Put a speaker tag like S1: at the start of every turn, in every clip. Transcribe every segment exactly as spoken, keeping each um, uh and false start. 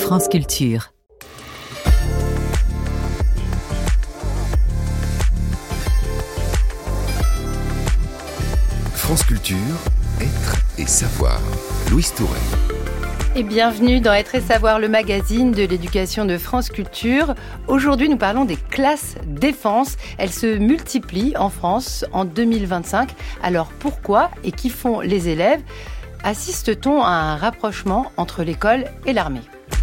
S1: France Culture.
S2: France Culture, Être et Savoir. Louise Tourret.
S3: Et bienvenue dans Être et Savoir, le magazine de l'éducation de France Culture. Aujourd'hui, nous parlons des classes défense. Elles se multiplient en France en deux mille vingt-cinq. Alors pourquoi et qui font les élèves ? Assiste-t-on à un rapprochement entre l'école et l'armée ?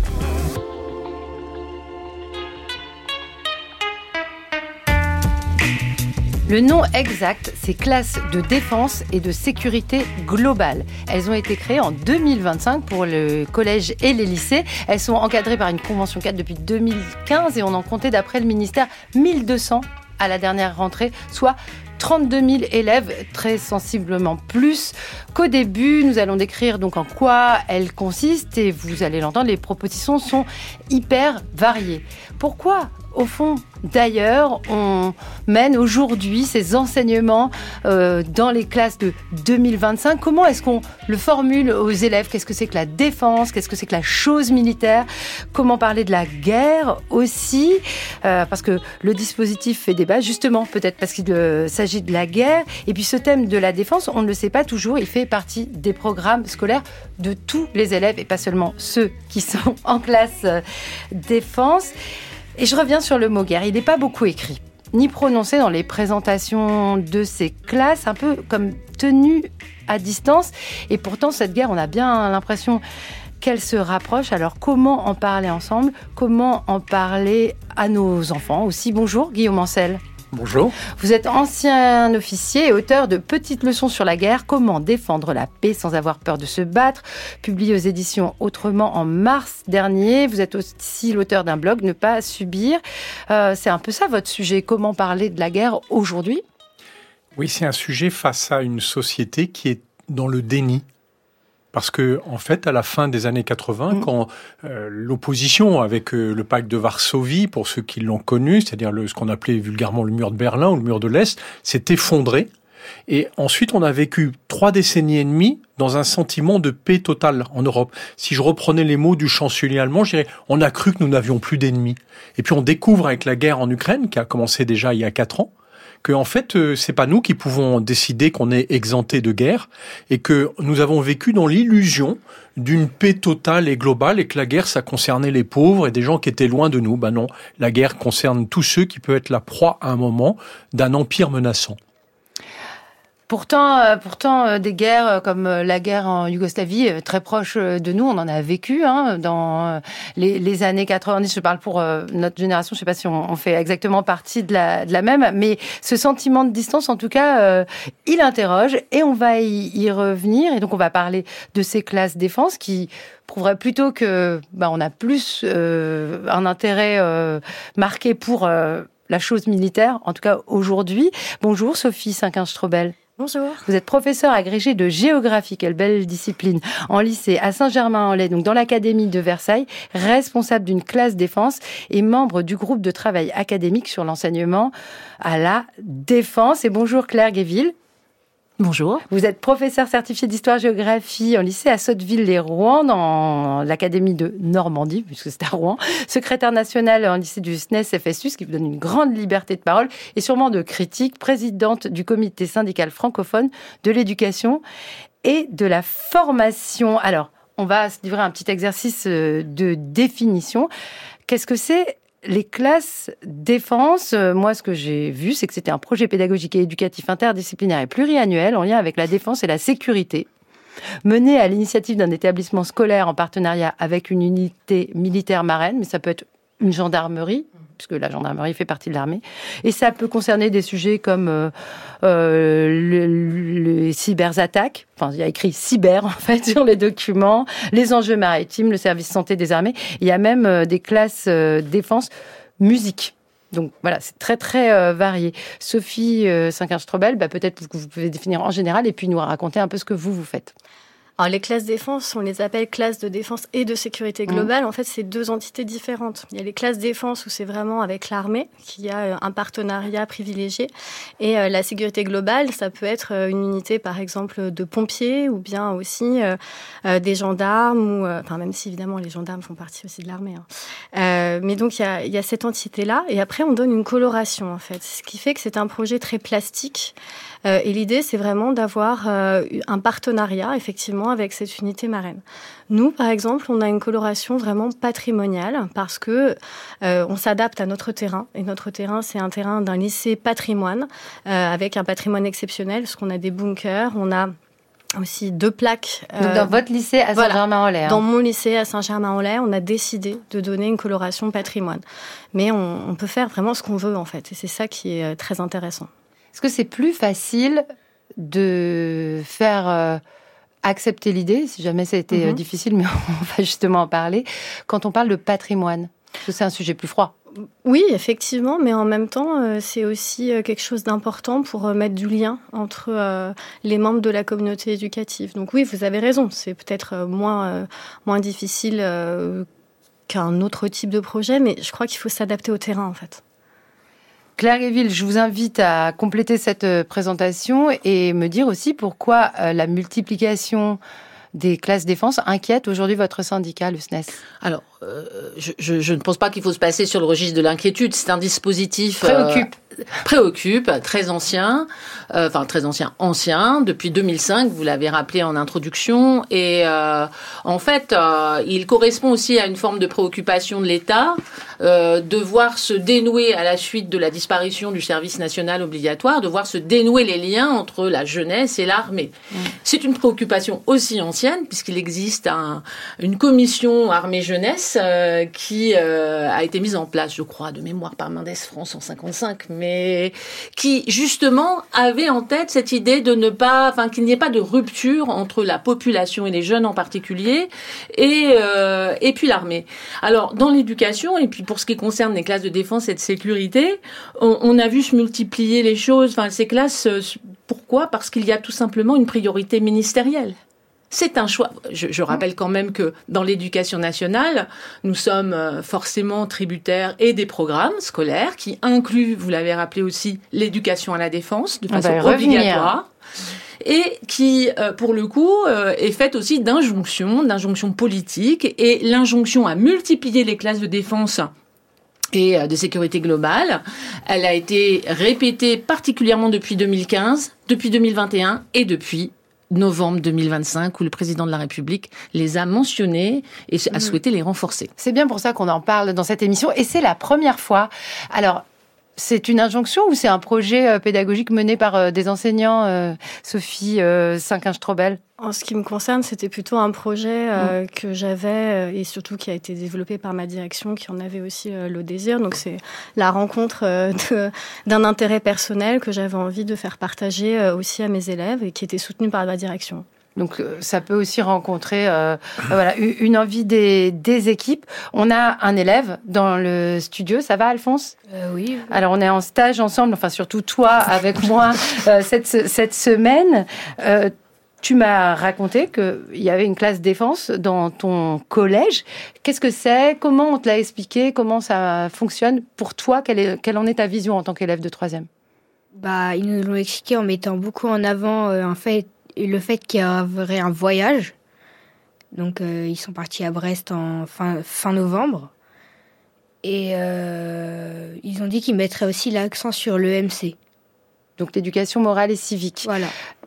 S3: Le nom exact, c'est classes de défense et de sécurité globale. Elles ont été créées en deux mille vingt-cinq pour le collège et les lycées. Elles sont encadrées par une convention cadre depuis deux mille quinze et on en comptait d'après le ministère mille deux cents à la dernière rentrée, soit trente-deux mille élèves, très sensiblement plus qu'au début. Nous allons décrire donc en quoi elles consistent et vous allez l'entendre, les propositions sont hyper variées. Pourquoi ? Au fond, d'ailleurs, on mène aujourd'hui ces enseignements euh, dans les classes de deux mille vingt-cinq. Comment est-ce qu'on le formule aux élèves ? Qu'est-ce que c'est que la défense ? Qu'est-ce que c'est que la chose militaire ? Comment parler de la guerre aussi ? euh, Parce que le dispositif fait débat, justement, peut-être parce qu'il euh, s'agit de la guerre. Et puis ce thème de la défense, on ne le sait pas toujours, il fait partie des programmes scolaires de tous les élèves et pas seulement ceux qui sont en classe euh, défense. Et je reviens sur le mot guerre. Il n'est pas beaucoup écrit, ni prononcé dans les présentations de ces classes, un peu comme tenu à distance. Et pourtant, cette guerre, on a bien l'impression qu'elle se rapproche. Alors, comment en parler ensemble ? Comment en parler à nos enfants aussi ? Bonjour, Guillaume Ancel.
S4: Bonjour.
S3: Vous êtes ancien officier et auteur de Petites leçons sur la guerre, comment défendre la paix sans avoir peur de se battre, publié aux éditions Autrement en mars dernier. Vous êtes aussi l'auteur d'un blog, Ne pas subir. Euh, c'est un peu ça votre sujet, comment parler de la guerre aujourd'hui ?
S4: Oui, c'est un sujet face à une société qui est dans le déni. Parce que, en fait, à la fin des années quatre-vingts, mmh. quand euh, l'opposition avec euh, le pacte de Varsovie, pour ceux qui l'ont connu, c'est-à-dire le, ce qu'on appelait vulgairement le mur de Berlin ou le mur de l'Est, s'est effondré. Et ensuite, on a vécu trois décennies et demie dans un sentiment de paix totale en Europe. Si je reprenais les mots du chancelier allemand, je dirais on a cru que nous n'avions plus d'ennemis. Et puis on découvre avec la guerre en Ukraine, qui a commencé déjà il y a quatre ans, que en fait, euh, c'est pas nous qui pouvons décider qu'on est exempté de guerre et que nous avons vécu dans l'illusion d'une paix totale et globale et que la guerre, ça concernait les pauvres et des gens qui étaient loin de nous. Ben non, la guerre concerne tous ceux qui peuvent être la proie à un moment d'un empire menaçant.
S3: Pourtant, euh, pourtant euh, des guerres euh, comme euh, la guerre en Yougoslavie, euh, très proche euh, de nous, on en a vécu hein, dans euh, les, les années quatre-vingt-dix. Je parle pour euh, notre génération, je ne sais pas si on, on fait exactement partie de la, de la même, mais ce sentiment de distance, en tout cas, euh, il interroge et on va y, y revenir. Et donc, on va parler de ces classes défense qui prouverait plutôt que bah, on a plus euh, un intérêt euh, marqué pour euh, la chose militaire, en tout cas aujourd'hui. Bonjour Sophie Cinquin-Strobel.
S5: Bonjour.
S3: Vous êtes professeur agrégé de géographie, quelle belle discipline, en lycée à Saint-Germain-en-Laye, donc dans l'Académie de Versailles, responsable d'une classe défense et membre du groupe de travail académique sur l'enseignement à la défense. Et bonjour Claire Guéville.
S5: Bonjour.
S3: Vous êtes professeur certifié d'histoire-géographie en lycée à Sotteville-les-Rouen, dans l'Académie de Normandie, puisque c'est à Rouen. Secrétaire national en lycée du S N E S F S U, ce qui vous donne une grande liberté de parole et sûrement de critique. Présidente du comité syndical francophone de l'éducation et de la formation. Alors, on va se livrer un petit exercice de définition. Qu'est-ce que c'est ? Les classes défense, euh, moi, ce que j'ai vu, c'est que c'était un projet pédagogique et éducatif interdisciplinaire et pluriannuel en lien avec la défense et la sécurité, mené à l'initiative d'un établissement scolaire en partenariat avec une unité militaire marraine, mais ça peut être une gendarmerie, puisque la gendarmerie fait partie de l'armée, et ça peut concerner des sujets comme euh, euh, le, le, les cyberattaques, enfin il y a écrit cyber en fait sur les documents, les enjeux maritimes, le service santé des armées, il y a même euh, des classes euh, défense musique. Donc voilà, c'est très très euh, varié. Sophie euh, Cinquin-Strobel, bah, peut-être que vous pouvez définir en général et puis nous raconter un peu ce que vous, vous faites.
S1: Alors, les classes défense, on les appelle classes de défense et de sécurité globale. Mmh. En fait, c'est deux entités différentes. Il y a les classes défense où c'est vraiment avec l'armée, qui a un partenariat privilégié. Et euh, la sécurité globale, ça peut être une unité, par exemple, de pompiers ou bien aussi euh, euh, des gendarmes. Ou, euh, enfin, même si, évidemment, les gendarmes font partie aussi de l'armée. Hein. Euh, mais donc, il y a, y a cette entité-là. Et après, on donne une coloration, en fait. Ce qui fait que c'est un projet très plastique. Euh, et l'idée, c'est vraiment d'avoir euh, un partenariat, effectivement, avec cette unité marraine. Nous, par exemple, on a une coloration vraiment patrimoniale parce que euh, on s'adapte à notre terrain. Et notre terrain, c'est un terrain d'un lycée patrimoine euh, avec un patrimoine exceptionnel parce qu'on a des bunkers, on a aussi deux plaques.
S3: Euh, Donc dans votre lycée à Saint-Germain-en-Laye.
S1: Voilà. Hein. Dans mon lycée à Saint-Germain-en-Laye, on a décidé de donner une coloration patrimoine. Mais on, on peut faire vraiment ce qu'on veut, en fait. Et c'est ça qui est très intéressant.
S3: Est-ce que c'est plus facile de faire euh, accepter l'idée, si jamais ça a été mm-hmm. difficile, mais on va justement en parler, quand on parle de patrimoine? Parce que c'est un sujet plus froid.
S1: Oui, effectivement, mais en même temps, euh, c'est aussi euh, quelque chose d'important pour euh, mettre du lien entre euh, les membres de la communauté éducative. Donc oui, vous avez raison, c'est peut-être euh, moins, euh, moins difficile euh, qu'un autre type de projet, mais je crois qu'il faut s'adapter au terrain, en fait.
S3: Claire Guéville, je vous invite à compléter cette présentation et me dire aussi pourquoi la multiplication des classes défense inquiète aujourd'hui votre syndicat, le S N E S.
S5: Alors, euh, je, je, je ne pense pas qu'il faut se passer sur le registre de l'inquiétude. C'est un dispositif...
S3: Préoccupe.
S5: Euh, préoccupe, très ancien, euh, enfin très ancien, ancien, depuis deux mille cinq, vous l'avez rappelé en introduction, et euh, en fait, euh, il correspond aussi à une forme de préoccupation de l'État, euh, de voir se dénouer à la suite de la disparition du service national obligatoire, de voir se dénouer les liens entre la jeunesse et l'armée. Mmh. C'est une préoccupation aussi ancienne, puisqu'il existe un, une commission armée-jeunesse euh, qui euh, a été mise en place, je crois, de mémoire par Mendes France en cinquante-cinq, mais qui, justement, avait en tête cette idée de ne pas, enfin, qu'il n'y ait pas de rupture entre la population et les jeunes en particulier, et, euh, et puis l'armée. Alors, dans l'éducation, et puis pour ce qui concerne les classes de défense et de sécurité, on, on a vu se multiplier les choses, enfin, ces classes, pourquoi ? Parce qu'il y a tout simplement une priorité ministérielle. C'est un choix. Je, je rappelle quand même que dans l'éducation nationale, nous sommes forcément tributaires et des programmes scolaires qui incluent, vous l'avez rappelé aussi, l'éducation à la défense de façon obligatoire. Et qui, pour le coup, est faite aussi d'injonctions, d'injonctions politiques. Et l'injonction à multiplier les classes de défense et de sécurité globale, elle a été répétée particulièrement depuis deux mille quinze, depuis deux mille vingt et un et depuis novembre deux mille vingt-cinq, où le président de la République les a mentionnés et a souhaité les renforcer.
S3: C'est bien pour ça qu'on en parle dans cette émission, et c'est la première fois. Alors, c'est une injonction ou c'est un projet pédagogique mené par des enseignants, euh, Sophie euh, Cinquin-Strobel?
S1: En ce qui me concerne, c'était plutôt un projet euh, mmh. que j'avais euh, et surtout qui a été développé par ma direction, qui en avait aussi euh, le désir. Donc c'est la rencontre euh, de, d'un intérêt personnel que j'avais envie de faire partager euh, aussi à mes élèves et qui était soutenu par ma direction.
S3: Donc ça peut aussi rencontrer euh, voilà, une envie des, des équipes. On a un élève dans le studio, ça va Alphonse ?
S6: euh, Oui. oui.
S3: Alors on est en stage ensemble, enfin surtout toi avec moi euh, cette, cette semaine. Euh, tu m'as raconté qu'il y avait une classe défense dans ton collège. Qu'est-ce que c'est ? Comment on te l'a expliqué ? Comment ça fonctionne ? Pour toi, quelle, est, quelle en est ta vision en tant qu'élève de troisième ?
S6: Bah, ils nous l'ont expliqué en mettant beaucoup en avant euh, en fait, le fait qu'il y aurait un voyage. Donc, euh, ils sont partis à Brest en fin, fin novembre. Et euh, ils ont dit qu'ils mettraient aussi l'accent sur l'E M C.
S3: Donc, l'éducation morale et civique.
S6: Voilà.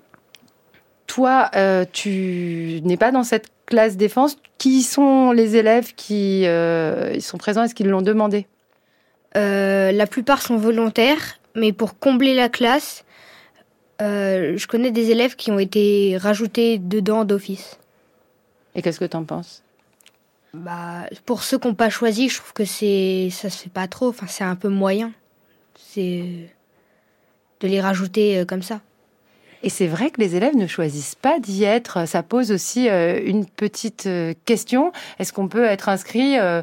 S3: Toi, euh, tu n'es pas dans cette classe défense. Qui sont les élèves qui euh, ils sont présents ? Est-ce qu'ils l'ont demandé ?
S6: euh, La plupart sont volontaires, mais pour combler la classe, Euh, je connais des élèves qui ont été rajoutés dedans d'office.
S3: Et qu'est-ce que t'en penses ?
S6: Bah, pour ceux qui n'ont pas choisi, je trouve que c'est, ça se fait pas trop. Enfin, c'est un peu moyen. C'est de les rajouter comme ça.
S3: Et c'est vrai que les élèves ne choisissent pas d'y être. Ça pose aussi euh, une petite euh, question. Est-ce qu'on peut être inscrit euh,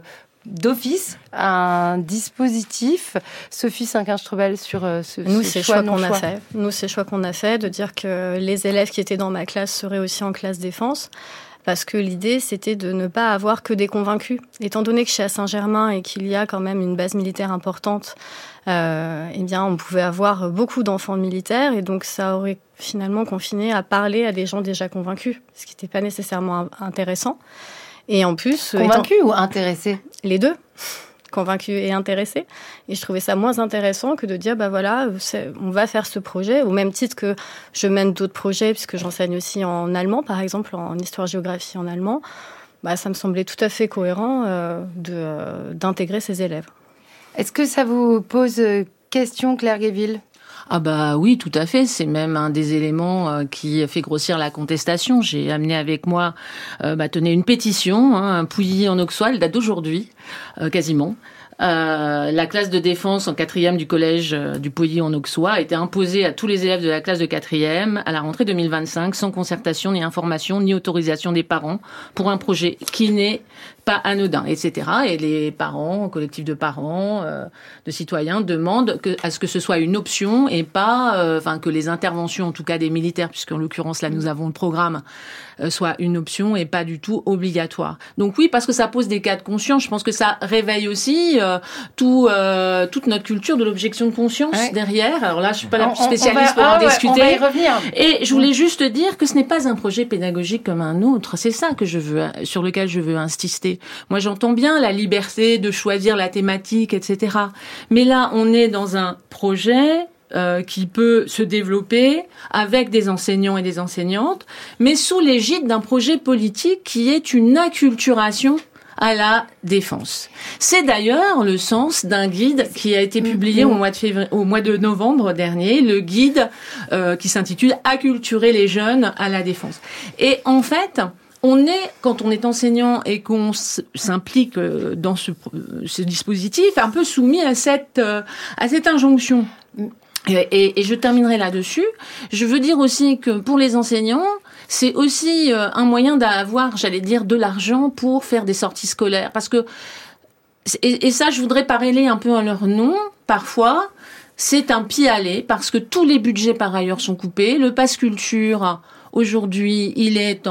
S3: d'office un dispositif. Sophie Cinquin-Streubel, sur euh, ce,
S1: Nous,
S3: ce
S1: c'est le
S3: choix,
S1: choix
S3: non
S1: qu'on
S3: choix.
S1: a fait. Nous, c'est le choix qu'on a fait de dire que les élèves qui étaient dans ma classe seraient aussi en classe défense. Parce que l'idée, c'était de ne pas avoir que des convaincus. Étant donné que je suis à Saint-Germain et qu'il y a quand même une base militaire importante, euh, eh bien, on pouvait avoir beaucoup d'enfants militaires. Et donc, ça aurait finalement confiné à parler à des gens déjà convaincus, ce qui n'était pas nécessairement intéressant. Et en plus...
S3: Convaincus étant... ou intéressés ?
S1: Les deux. Convaincus et intéressés. Et je trouvais ça moins intéressant que de dire, bah voilà, on va faire ce projet, au même titre que je mène d'autres projets, puisque j'enseigne aussi en allemand, par exemple, en histoire-géographie en allemand. Bah, ça me semblait tout à fait cohérent euh, de, euh, d'intégrer ces élèves.
S3: Est-ce que ça vous pose question, Claire Guéville ?
S5: Ah bah oui, tout à fait. C'est même un des éléments euh, qui fait grossir la contestation. J'ai amené avec moi, euh, bah, tenez, une pétition, hein, un Pouilly en Auxois, elle date d'aujourd'hui, euh, quasiment. Euh, la classe de défense en quatrième du collège euh, du Pouilly en Auxois a été imposée à tous les élèves de la classe de quatrième à la rentrée deux mille vingt-cinq, sans concertation, ni information, ni autorisation des parents, pour un projet qui n'est pas anodin, et cetera. Et les parents, collectifs de parents, euh, de citoyens, demandent que, à ce que ce soit une option et pas, euh, enfin, que les interventions, en tout cas des militaires, puisqu'en l'occurrence là nous avons le programme, euh, soit une option et pas du tout obligatoire. Donc oui, parce que ça pose des cas de conscience. Je pense que ça réveille aussi euh, tout, euh, toute notre culture de l'objection de conscience ouais. derrière. Alors là, je suis pas la plus spécialiste on, on va, pour ah, en ouais, discuter.
S3: On va y revenir.
S5: Et je voulais mmh. juste dire que ce n'est pas un projet pédagogique comme un autre. C'est ça que je veux, sur lequel je veux insister. Moi, j'entends bien la liberté de choisir la thématique, et cetera. Mais là, on est dans un projet euh, qui peut se développer avec des enseignants et des enseignantes, mais sous l'égide d'un projet politique qui est une acculturation à la défense. C'est d'ailleurs le sens d'un guide qui a été publié au mois de février, au mois de novembre dernier, le guide euh, qui s'intitule « Acculturer les jeunes à la défense ». Et en fait, on est, quand on est enseignant et qu'on s'implique dans ce, ce dispositif, un peu soumis à cette, à cette injonction. Et, et, et je terminerai là-dessus. Je veux dire aussi que pour les enseignants, c'est aussi un moyen d'avoir, j'allais dire, de l'argent pour faire des sorties scolaires. Parce que, et, et ça, je voudrais parler un peu à leur nom, parfois, c'est un pis-aller, parce que tous les budgets, par ailleurs, sont coupés. Le pass culture, aujourd'hui, il est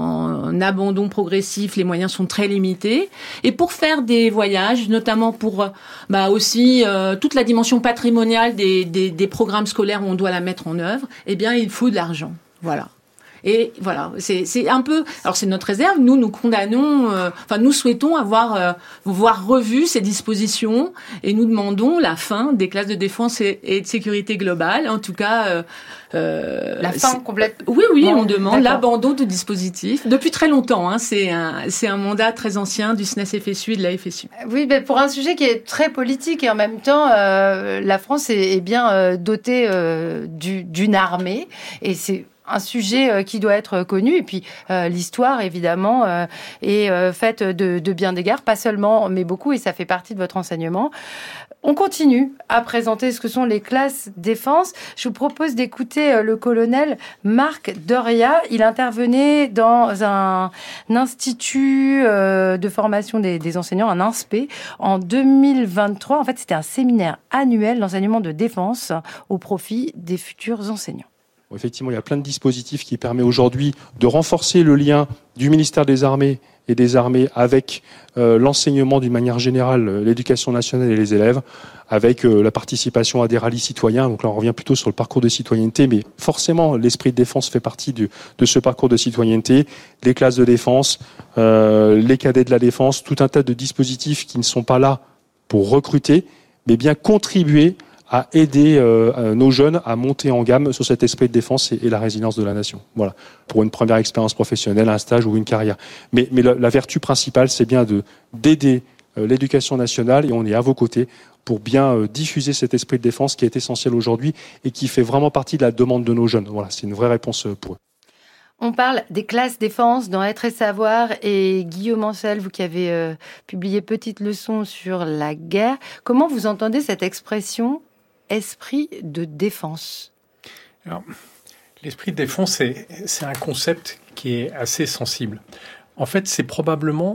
S5: en abandon progressif, les moyens sont très limités. Et pour faire des voyages, notamment pour bah aussi euh, toute la dimension patrimoniale des, des, des programmes scolaires où on doit la mettre en œuvre, eh bien, il faut de l'argent. Voilà. Et voilà, c'est, c'est un peu... Alors, c'est notre réserve. Nous, nous condamnons... Euh, enfin, nous souhaitons avoir euh, voir revu ces dispositions et nous demandons la fin des classes de défense et, et de sécurité globale. En tout cas... Euh,
S3: euh, la fin complète.
S5: Oui, oui, bon, on demande d'accord. l'abandon de dispositifs. Depuis très longtemps, hein, c'est, un, c'est un mandat très ancien du S N E S F S U et de la F S U.
S3: Oui, mais pour un sujet qui est très politique et en même temps, euh, la France est, est bien euh, dotée euh, du, d'une armée et c'est un sujet qui doit être connu. Et puis, euh, l'histoire, évidemment, euh, est euh, faite de, de bien d'égards, pas seulement, mais beaucoup, et ça fait partie de votre enseignement. On continue à présenter ce que sont les classes défense. Je vous propose d'écouter euh, le colonel Marc Doria. Il intervenait dans un, un institut euh, de formation des, des enseignants, un INSPE, en deux mille vingt-trois. En fait, c'était un séminaire annuel d'enseignement de défense au profit des futurs enseignants.
S7: Effectivement, il y a plein de dispositifs qui permettent aujourd'hui de renforcer le lien du ministère des Armées et des Armées avec euh, l'enseignement d'une manière générale, l'éducation nationale et les élèves, avec euh, la participation à des rallyes citoyens. Donc là, on revient plutôt sur le parcours de citoyenneté, mais forcément, l'esprit de défense fait partie du, de ce parcours de citoyenneté. Les classes de défense, euh, les cadets de la défense, tout un tas de dispositifs qui ne sont pas là pour recruter, mais bien contribuer à aider euh, nos jeunes à monter en gamme sur cet esprit de défense et, et la résilience de la nation. Voilà, pour une première expérience professionnelle, un stage ou une carrière. Mais, mais la, la vertu principale, c'est bien de d'aider euh, l'éducation nationale, et on est à vos côtés pour bien euh, diffuser cet esprit de défense qui est essentiel aujourd'hui et qui fait vraiment partie de la demande de nos jeunes. Voilà, c'est une vraie réponse pour eux.
S3: On parle des classes défense dans Être et Savoir, et Guillaume Ancel, vous qui avez euh, publié Petite leçon sur la guerre, comment vous entendez cette expression esprit de défense?
S4: Alors, l'esprit de défense, c'est, c'est un concept qui est assez sensible. En fait, c'est probablement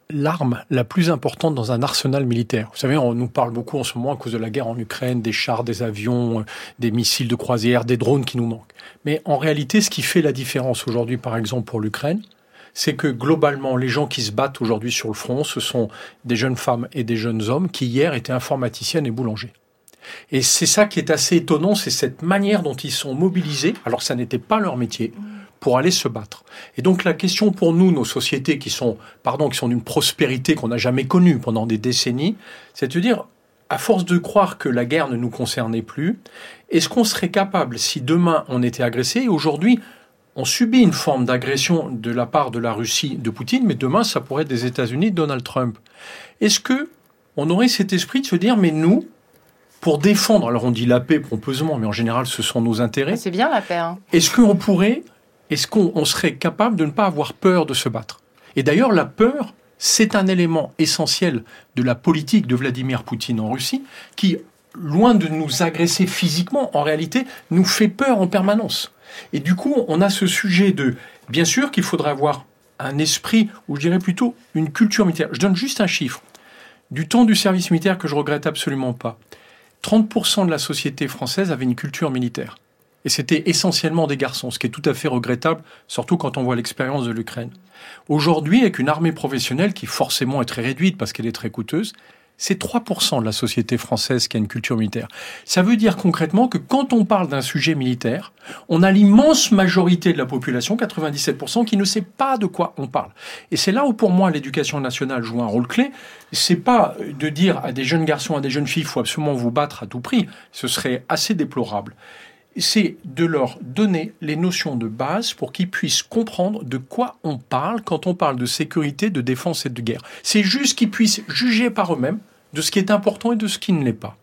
S4: l'arme la plus importante dans un arsenal militaire. Vous savez, on nous parle beaucoup en ce moment, à cause de la guerre en Ukraine, des chars, des avions, des missiles de croisière, des drones qui nous manquent. Mais en réalité, ce qui fait la différence aujourd'hui, par exemple, pour l'Ukraine, c'est que globalement, les gens qui se battent aujourd'hui sur le front, ce sont des jeunes femmes et des jeunes hommes qui hier étaient informaticiennes et boulangers. Et c'est ça qui est assez étonnant, c'est cette manière dont ils sont mobilisés, alors que ça n'était pas leur métier, pour aller se battre. Et donc la question pour nous, nos sociétés qui sont, pardon, qui sont d'une prospérité qu'on n'a jamais connue pendant des décennies, c'est de dire, à force de croire que la guerre ne nous concernait plus, est-ce qu'on serait capable, si demain on était agressé, et aujourd'hui on subit une forme d'agression de la part de la Russie, de Poutine, mais demain ça pourrait être des États-Unis, de Donald Trump. Est-ce que on aurait cet esprit de se dire, mais nous, pour défendre, alors on dit la paix pompeusement, mais en général ce sont nos intérêts.
S3: C'est bien la paix. Hein.
S4: Est-ce qu'on pourrait, est-ce qu'on on serait capable de ne pas avoir peur de se battre? Et d'ailleurs, la peur, c'est un élément essentiel de la politique de Vladimir Poutine en Russie, qui, loin de nous agresser physiquement, en réalité, nous fait peur en permanence. Et du coup, on a ce sujet de, bien sûr qu'il faudrait avoir un esprit, ou je dirais plutôt une culture militaire. Je donne juste un chiffre. Du temps du service militaire que je regrette absolument pas. trente pour cent de la société française avait une culture militaire. Et c'était essentiellement des garçons, ce qui est tout à fait regrettable, surtout quand on voit l'expérience de l'Ukraine. Aujourd'hui, avec une armée professionnelle qui forcément est très réduite parce qu'elle est très coûteuse, c'est trois pour cent de la société française qui a une culture militaire. Ça veut dire concrètement que quand on parle d'un sujet militaire, on a l'immense majorité de la population, quatre-vingt-dix-sept pour cent, qui ne sait pas de quoi on parle. Et c'est là où, pour moi, l'éducation nationale joue un rôle clé. C'est pas de dire à des jeunes garçons, à des jeunes filles, il faut absolument vous battre à tout prix. Ce serait assez déplorable. C'est de leur donner les notions de base pour qu'ils puissent comprendre de quoi on parle quand on parle de sécurité, de défense et de guerre. C'est juste qu'ils puissent juger par eux-mêmes de ce qui est important et de ce qui ne l'est pas.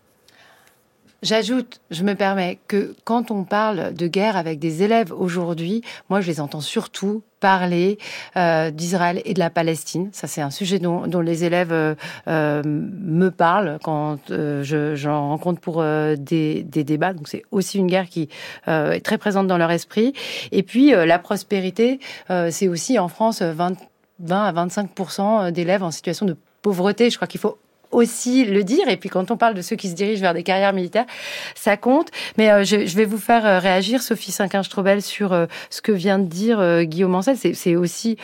S3: J'ajoute, je me permets, que quand on parle de guerre avec des élèves aujourd'hui, moi je les entends surtout parler euh, d'Israël et de la Palestine. Ça, c'est un sujet dont, dont les élèves euh, euh, me parlent quand euh, je, j'en rencontre pour euh, des, des débats. Donc c'est aussi une guerre qui euh, est très présente dans leur esprit. Et puis euh, la prospérité, euh, c'est aussi en France vingt, vingt à vingt-cinq pour cent d'élèves en situation de pauvreté. Je crois qu'il faut aussi le dire. Et puis quand on parle de ceux qui se dirigent vers des carrières militaires, ça compte. Mais euh, je, je vais vous faire euh, réagir, Sophie Cinquin-Strobel, sur euh, ce que vient de dire euh, Guillaume Ancel. C'est, c'est aussi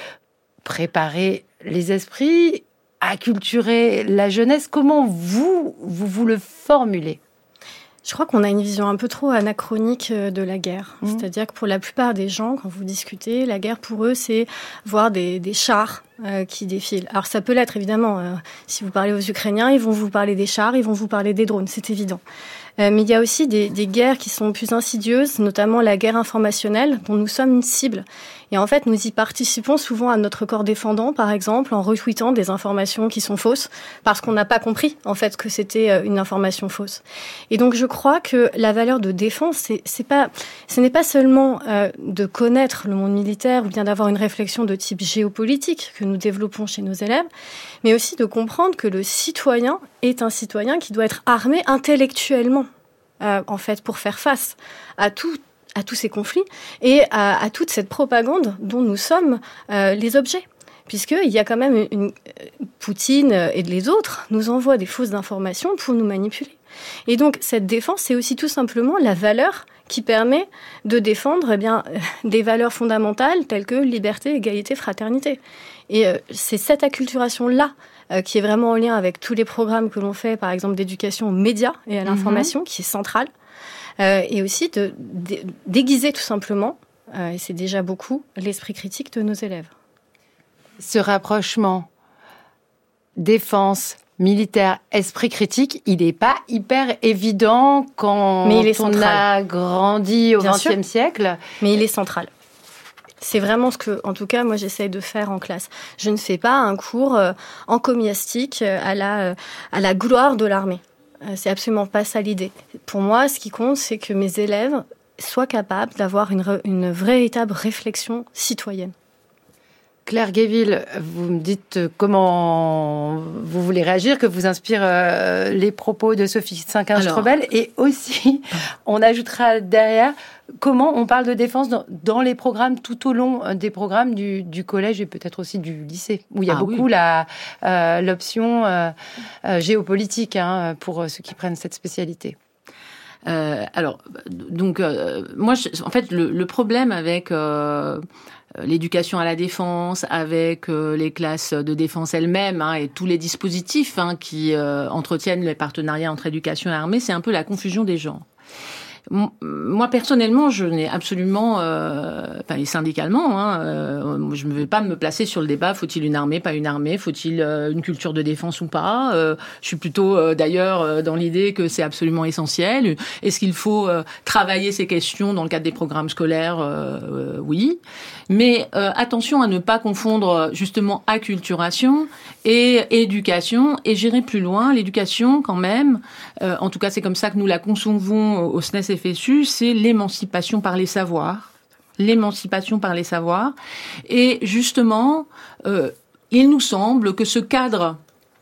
S3: préparer les esprits, acculturer la jeunesse. Comment vous, vous, vous le formulez ?
S1: Je crois qu'on a une vision un peu trop anachronique de la guerre. Mmh. C'est-à-dire que pour la plupart des gens, quand vous discutez, la guerre pour eux, c'est voir des, des chars euh, qui défilent. Alors ça peut l'être, évidemment. Euh, si vous parlez aux Ukrainiens, ils vont vous parler des chars, ils vont vous parler des drones, c'est évident. Euh, mais il y a aussi des, des guerres qui sont plus insidieuses, notamment la guerre informationnelle, dont nous sommes une cible. Et en fait, nous y participons souvent à notre corps défendant, par exemple, en retweetant des informations qui sont fausses, parce qu'on n'a pas compris, en fait, que c'était une information fausse. Et donc, je crois que la valeur de défense, c'est, c'est pas, ce n'est pas seulement euh, de connaître le monde militaire ou bien d'avoir une réflexion de type géopolitique que nous développons chez nos élèves, mais aussi de comprendre que le citoyen est un citoyen qui doit être armé intellectuellement, euh, en fait, pour faire face à tout à tous ces conflits et à, à toute cette propagande dont nous sommes euh, les objets. Puisqu'il y a quand même une, une... Poutine et les autres nous envoient des fausses informations pour nous manipuler. Et donc, cette défense, c'est aussi tout simplement la valeur qui permet de défendre eh bien, euh, des valeurs fondamentales telles que liberté, égalité, fraternité. Et euh, c'est cette acculturation-là euh, qui est vraiment en lien avec tous les programmes que l'on fait, par exemple d'éducation aux médias et à l'information, mmh. qui est centrale. Euh, et aussi de, de déguiser tout simplement, euh, et c'est déjà beaucoup, l'esprit critique de nos élèves.
S3: Ce rapprochement défense, militaire, esprit critique, il n'est pas hyper évident quand
S1: Mais il est
S3: on a grandi au vingtième siècle.
S1: Mais il est central. C'est vraiment ce que, en tout cas, moi, j'essaie de faire en classe. Je ne fais pas un cours euh, encomiastique à la, euh, à la gloire de l'armée. C'est absolument pas ça l'idée. Pour moi, ce qui compte, c'est que mes élèves soient capables d'avoir une, une véritable réflexion citoyenne.
S3: Claire Guéville, vous me dites comment vous voulez réagir, que vous inspirent euh, les propos de Sophie Cinquin-Strobel, et aussi, on ajoutera derrière comment on parle de défense dans, dans les programmes, tout au long des programmes du, du collège et peut-être aussi du lycée, où il y a ah, beaucoup oui. la, euh, l'option euh, euh, géopolitique hein, pour ceux qui prennent cette spécialité.
S5: Euh, alors, donc, euh, moi, je, en fait, le, le problème avec euh, l'éducation à la défense, avec euh, les classes de défense elles-mêmes hein, et tous les dispositifs hein, qui euh, entretiennent les partenariats entre éducation et armée, c'est un peu la confusion des genres. Moi, personnellement, je n'ai absolument, euh, enfin, syndicalement, hein, euh, je ne vais pas me placer sur le débat, faut-il une armée, pas une armée, faut-il euh, une culture de défense ou pas. Euh, je suis plutôt, euh, d'ailleurs, euh, dans l'idée que c'est absolument essentiel. Est-ce qu'il faut euh, travailler ces questions dans le cadre des programmes scolaires euh, euh, Oui. Mais euh, attention à ne pas confondre, justement, acculturation et éducation. Et j'irai plus loin, l'éducation, quand même, euh, en tout cas, c'est comme ça que nous la concevons au S N E S F S U, c'est l'émancipation par les savoirs. L'émancipation par les savoirs. Et justement, euh, il nous semble que ce cadre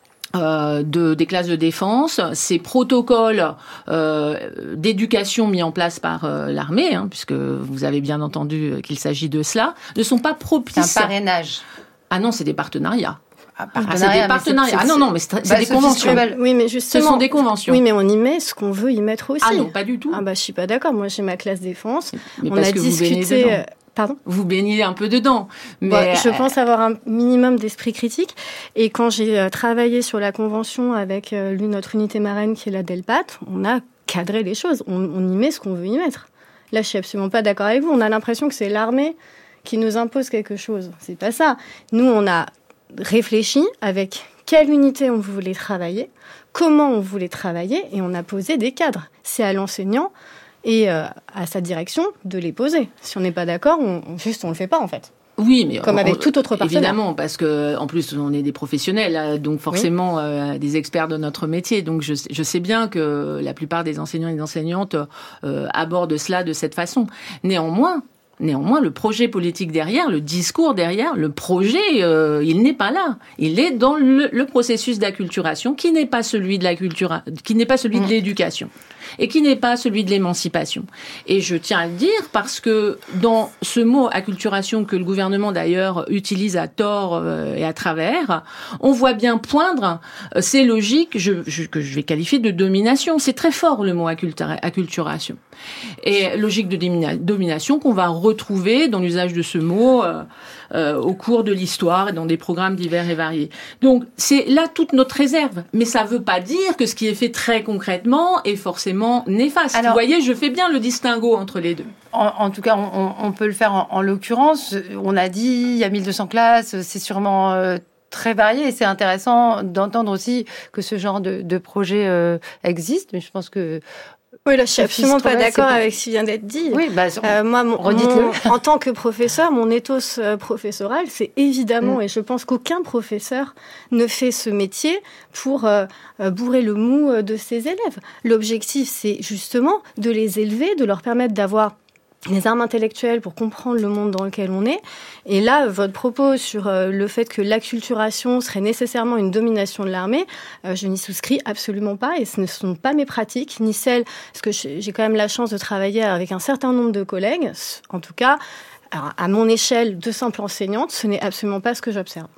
S5: euh, de, des classes de défense, ces protocoles euh, d'éducation mis en place par euh, l'armée, hein, puisque vous avez bien entendu qu'il s'agit de cela, ne sont pas propices.
S3: C'est un parrainage.
S5: Ah non, c'est des partenariats.
S3: Ah, partenariat, ah,
S5: c'est des partenariats.
S3: C'est, c'est,
S5: ah non, non, mais c'est, c'est
S3: bah,
S5: des conventions.
S1: Oui, mais justement.
S5: Ce sont des conventions.
S1: Oui, mais on y met ce qu'on veut y mettre aussi.
S5: Ah non, pas du tout.
S1: Ah bah, je suis pas d'accord. Moi, j'ai ma classe défense.
S5: Mais
S1: on
S5: parce
S1: a
S5: que
S1: discuté.
S5: Vous baignez dedans.
S1: Pardon ?
S5: Vous baignez un peu dedans. Mais
S1: bah, je pense avoir un minimum d'esprit critique. Et quand j'ai euh, travaillé sur la convention avec euh, notre unité marraine qui est la Delpat, on a cadré les choses. On, on y met ce qu'on veut y mettre. Là, je suis absolument pas d'accord avec vous. On a l'impression que c'est l'armée qui nous impose quelque chose. C'est pas ça. Nous, on a réfléchi avec quelle unité on voulait travailler, comment on voulait travailler, et on a posé des cadres. C'est à l'enseignant et euh, à sa direction de les poser. Si on n'est pas d'accord, on, juste on le fait pas en fait.
S5: Oui, mais
S1: comme avec
S5: on,
S1: tout autre partenaire.
S5: Évidemment, parce que en plus on est des professionnels, donc forcément oui. euh, des experts de notre métier. Donc je, je sais bien que la plupart des enseignants et des enseignantes euh, abordent cela de cette façon. Néanmoins. Néanmoins, le projet politique derrière, le discours derrière, le projet, euh, il n'est pas là. Il est dans le, le processus d'acculturation qui n'est pas celui de la culture, qui n'est pas celui de l'éducation et qui n'est pas celui de l'émancipation. Et je tiens à le dire parce que dans ce mot acculturation que le gouvernement d'ailleurs utilise à tort euh, et à travers, on voit bien poindre euh, ces logiques je, je, que je vais qualifier de domination. C'est très fort le mot acculturation. Et logique de domination qu'on va retrouver dans l'usage de ce mot euh, euh, au cours de l'histoire et dans des programmes divers et variés. Donc c'est là toute notre réserve, mais ça ne veut pas dire que ce qui est fait très concrètement est forcément néfaste. Alors, vous voyez, je fais bien le distinguo entre les deux.
S3: En, en tout cas, on, on peut le faire en, en l'occurrence. On a dit il y a mille deux cents classes, c'est sûrement euh, très varié et c'est intéressant d'entendre aussi que ce genre de, de projet euh, existe. Mais je pense que
S1: oui, là, je suis absolument pas d'accord avec ce qui vient d'être dit.
S3: Oui, bah,
S1: euh, moi, mon, mon, en tant que professeur, mon ethos professoral, c'est évidemment, mm. et je pense qu'aucun professeur ne fait ce métier pour euh, bourrer le mou de ses élèves. L'objectif, c'est justement de les élever, de leur permettre d'avoir les armes intellectuelles pour comprendre le monde dans lequel on est. Et là, votre propos sur euh, le fait que l'acculturation serait nécessairement une domination de l'armée, euh, je n'y souscris absolument pas et ce ne sont pas mes pratiques, ni celles... Parce que j'ai quand même la chance de travailler avec un certain nombre de collègues. En tout cas, alors, à mon échelle de simple enseignante, ce n'est absolument pas ce que j'observe.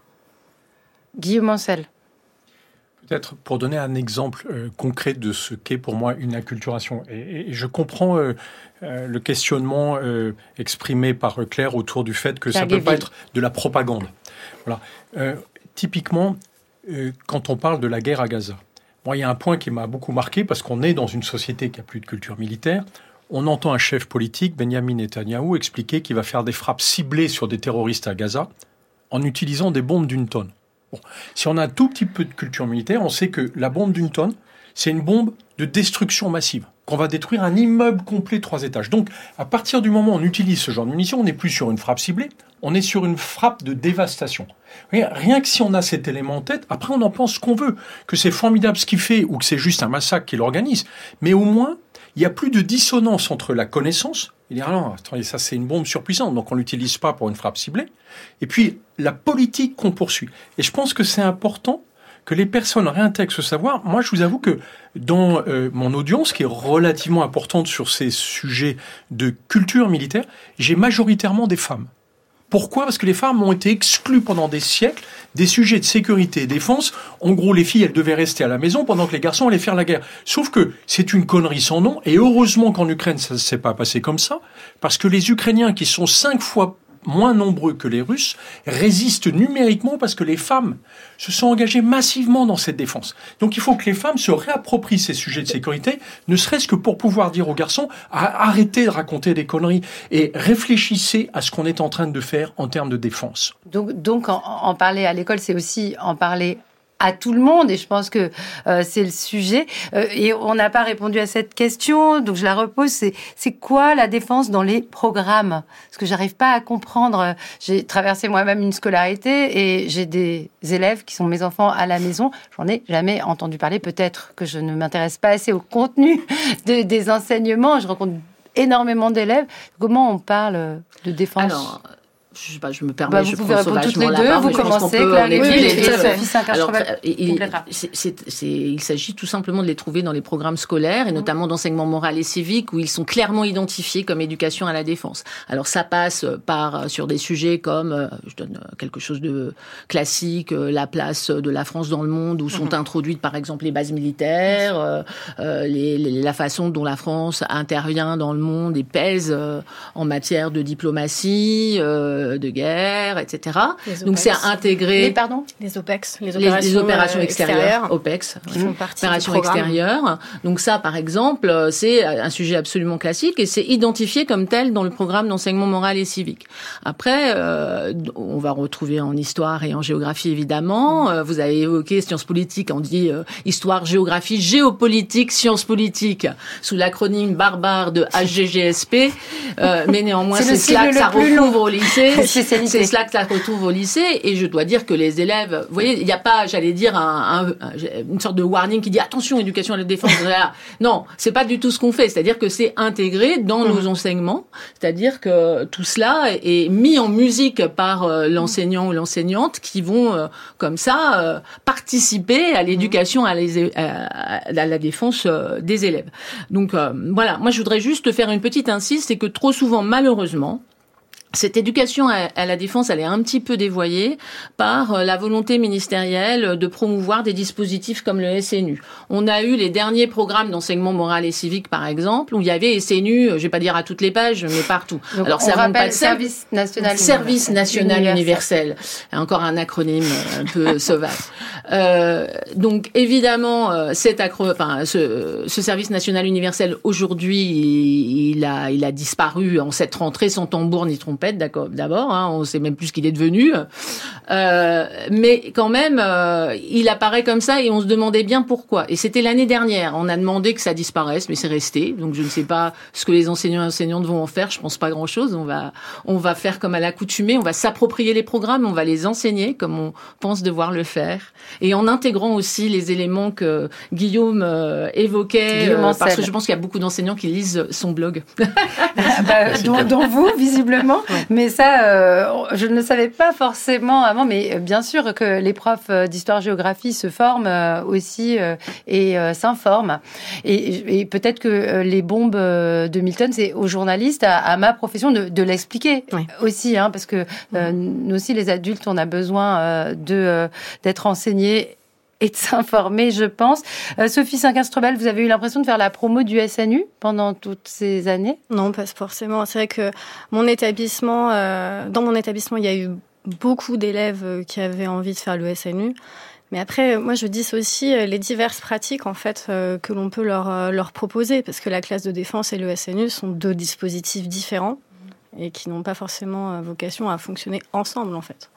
S3: Guillaume Ancel.
S4: Peut-être pour donner un exemple euh, concret de ce qu'est pour moi une acculturation. Et, et je comprends euh, euh, le questionnement euh, exprimé par Claire autour du fait que ça ne peut pas être de la propagande. Voilà. Euh, typiquement, euh, quand on parle de la guerre à Gaza, moi, il y a un point qui m'a beaucoup marqué parce qu'on est dans une société qui n'a plus de culture militaire. On entend un chef politique, Benjamin Netanyahou, expliquer qu'il va faire des frappes ciblées sur des terroristes à Gaza en utilisant des bombes d'une tonne. Bon. Si on a un tout petit peu de culture militaire, on sait que la bombe d'une tonne, c'est une bombe de destruction massive, qu'on va détruire un immeuble complet de trois étages. Donc, à partir du moment où on utilise ce genre de munitions, on n'est plus sur une frappe ciblée, on est sur une frappe de dévastation. Rien que si on a cet élément en tête, après on en pense ce qu'on veut, que c'est formidable ce qu'il fait ou que c'est juste un massacre qu'il organise. Mais au moins, il n'y a plus de dissonance entre la connaissance, il dit, ah non, attendez, ça c'est une bombe surpuissante, donc on ne l'utilise pas pour une frappe ciblée, et puis la politique qu'on poursuit. Et je pense que c'est important que les personnes réintègrent ce savoir. Moi, je vous avoue que dans euh, mon audience, qui est relativement importante sur ces sujets de culture militaire, j'ai majoritairement des femmes. Pourquoi ? Parce que les femmes ont été exclues pendant des siècles des sujets de sécurité et défense. En gros, les filles, elles devaient rester à la maison pendant que les garçons allaient faire la guerre. Sauf que c'est une connerie sans nom. Et heureusement qu'en Ukraine, ça ne s'est pas passé comme ça. Parce que les Ukrainiens, qui sont cinq fois moins nombreux que les Russes, résistent numériquement parce que les femmes se sont engagées massivement dans cette défense. Donc il faut que les femmes se réapproprient ces sujets de sécurité, ne serait-ce que pour pouvoir dire aux garçons, arrêtez de raconter des conneries et réfléchissez à ce qu'on est en train de faire en termes de défense.
S3: Donc, donc en, en parler à l'école, c'est aussi en parler à tout le monde, et je pense que euh, c'est le sujet. Euh, et on n'a pas répondu à cette question, donc je la repose. C'est c'est quoi la défense dans les programmes ? Parce que j'arrive pas à comprendre. J'ai traversé moi-même une scolarité et j'ai des élèves qui sont mes enfants à la maison. J'en ai jamais entendu parler. Peut-être que je ne m'intéresse pas assez au contenu de, des enseignements. Je rencontre énormément d'élèves. Comment on parle de défense ?
S5: Alors, je sais pas, je me permets,
S3: bah, vous
S5: je
S3: pouvez répondre toutes les deux,
S5: part,
S3: vous commencez, Clarisse,
S5: oui,
S3: et Sophie Saint-Carcheval
S5: complétera. Il s'agit tout simplement de les trouver dans les programmes scolaires, et notamment d'enseignement moral et civique, où ils sont clairement identifiés comme éducation à la défense. Alors ça passe par sur des sujets comme, je donne quelque chose de classique, la place de la France dans le monde, où sont mmh. introduites par exemple les bases militaires, euh, les, les, la façon dont la France intervient dans le monde et pèse euh, en matière de diplomatie, euh, de guerre, et cetera. Donc c'est intégré.
S1: Les, pardon les OPEX, les opérations,
S5: les, les opérations
S1: euh,
S5: extérieures,
S1: extérieures,
S5: OPEX,
S1: qui font partie
S5: opérations
S1: du programme.
S5: extérieures. Donc ça, par exemple, c'est un sujet absolument classique et c'est identifié comme tel dans le programme d'enseignement moral et civique. Après, euh, on va retrouver en histoire et en géographie évidemment. Euh, vous avez évoqué sciences politiques, on dit euh, histoire, géographie, géopolitique, sciences politiques, sous l'acronyme barbare de H G G S P. Euh, mais néanmoins, c'est, c'est cela que ça recouvre au lycée. C'est cela que ça retrouve au lycée, et je dois dire que les élèves, vous voyez, il n'y a pas, j'allais dire, un, un, une sorte de warning qui dit attention, éducation à la défense. Non, c'est pas du tout ce qu'on fait. C'est-à-dire que c'est intégré dans mmh. nos enseignements. C'est-à-dire que tout cela est mis en musique par euh, l'enseignant ou l'enseignante qui vont, euh, comme ça, euh, participer à l'éducation à, les, à, à la défense euh, des élèves. Donc euh, voilà, moi je voudrais juste faire une petite incise, c'est que trop souvent, malheureusement, cette éducation à la défense, elle est un petit peu dévoyée par la volonté ministérielle de promouvoir des dispositifs comme le S N U. On a eu les derniers programmes d'enseignement moral et civique, par exemple, où il y avait S N U, je vais pas dire à toutes les pages, mais partout.
S3: Donc,
S5: alors,
S3: ça rappelle pas de service national,
S5: service national universel. universel. Encore un acronyme un peu sauvage. Euh, donc, évidemment, cet accro, enfin, ce, ce service national universel, aujourd'hui, il, il a, il a disparu en cette rentrée sans tambour ni trompette. D'accord, d'abord, hein, on sait même plus ce qu'il est devenu, euh, mais quand même, euh, il apparaît comme ça et on se demandait bien pourquoi. Et c'était l'année dernière, on a demandé que ça disparaisse, mais c'est resté. Donc je ne sais pas ce que les enseignants et enseignantes vont en faire. Je pense pas grand-chose. On va, on va faire comme à l'accoutumée, on va s'approprier les programmes, on va les enseigner comme on pense devoir le faire, et en intégrant aussi les éléments que Guillaume euh, évoquait,
S3: Guillaume
S5: euh, parce que je pense qu'il y a beaucoup d'enseignants qui lisent son blog.
S3: bah, dont, dont vous, visiblement. Mais ça, euh, je ne le savais pas forcément avant, mais bien sûr que les profs d'histoire-géographie se forment euh, aussi euh, et euh, s'informent. Et, et peut-être que euh, les bombes de Milton, c'est aux journalistes, à, à ma profession, de, de l'expliquer oui. aussi, hein, parce que euh, nous aussi, les adultes, on a besoin euh, de euh, d'être enseignés et de s'informer, je pense. Euh, Sophie Saint-Carcheval, vous avez eu l'impression de faire la promo du S N U pendant toutes ces années ?
S1: Non, pas forcément. C'est vrai que mon établissement, euh, dans mon établissement, il y a eu beaucoup d'élèves qui avaient envie de faire le S N U. Mais après, moi, je dissocie les diverses pratiques, en fait, euh, que l'on peut leur, euh, leur proposer, parce que la classe de défense et le S N U sont deux dispositifs différents et qui n'ont pas forcément vocation à fonctionner ensemble, en fait.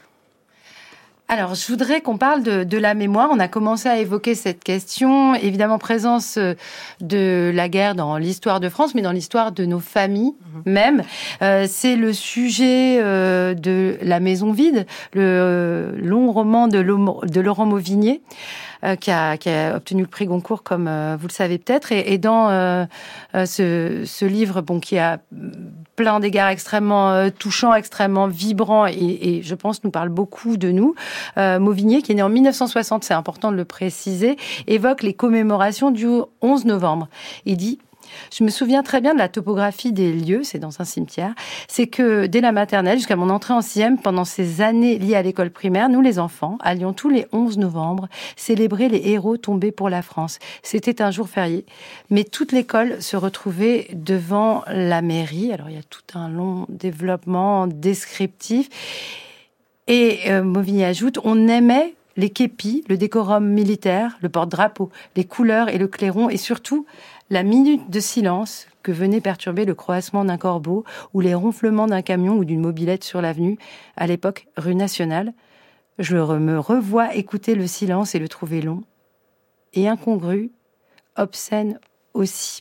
S3: Alors, je voudrais qu'on parle de, de la mémoire. On a commencé à évoquer cette question. Évidemment, présence de la guerre dans l'histoire de France, mais dans l'histoire de nos familles mmh. même. Euh, c'est le sujet euh, de La Maison vide, le euh, long roman de, de Laurent Mauvigné. euh, qui, a, qui a obtenu le prix Goncourt, comme euh, vous le savez peut-être. Et, et dans euh, euh, ce, ce livre, bon, qui a plein d'égards extrêmement euh, touchants, extrêmement vibrants, et, et je pense nous parle beaucoup de nous, euh, Mauvigné, qui est né en mille neuf cent soixante, c'est important de le préciser, évoque les commémorations du onze novembre. Il dit: je me souviens très bien de la topographie des lieux, c'est dans un cimetière. C'est que dès la maternelle jusqu'à mon entrée en sixième, pendant ces années liées à l'école primaire, nous les enfants allions tous les onze novembre célébrer les héros tombés pour la France. C'était un jour férié, mais toute l'école se retrouvait devant la mairie. Alors il y a tout un long développement descriptif. Et euh, Mauvigné ajoute: on aimait les képis, le décorum militaire, le porte-drapeau, les couleurs et le clairon, et surtout la minute de silence que venait perturber le croassement d'un corbeau ou les ronflements d'un camion ou d'une mobilette sur l'avenue, à l'époque rue Nationale. Je me revois écouter le silence et le trouver long et incongru, obscène aussi.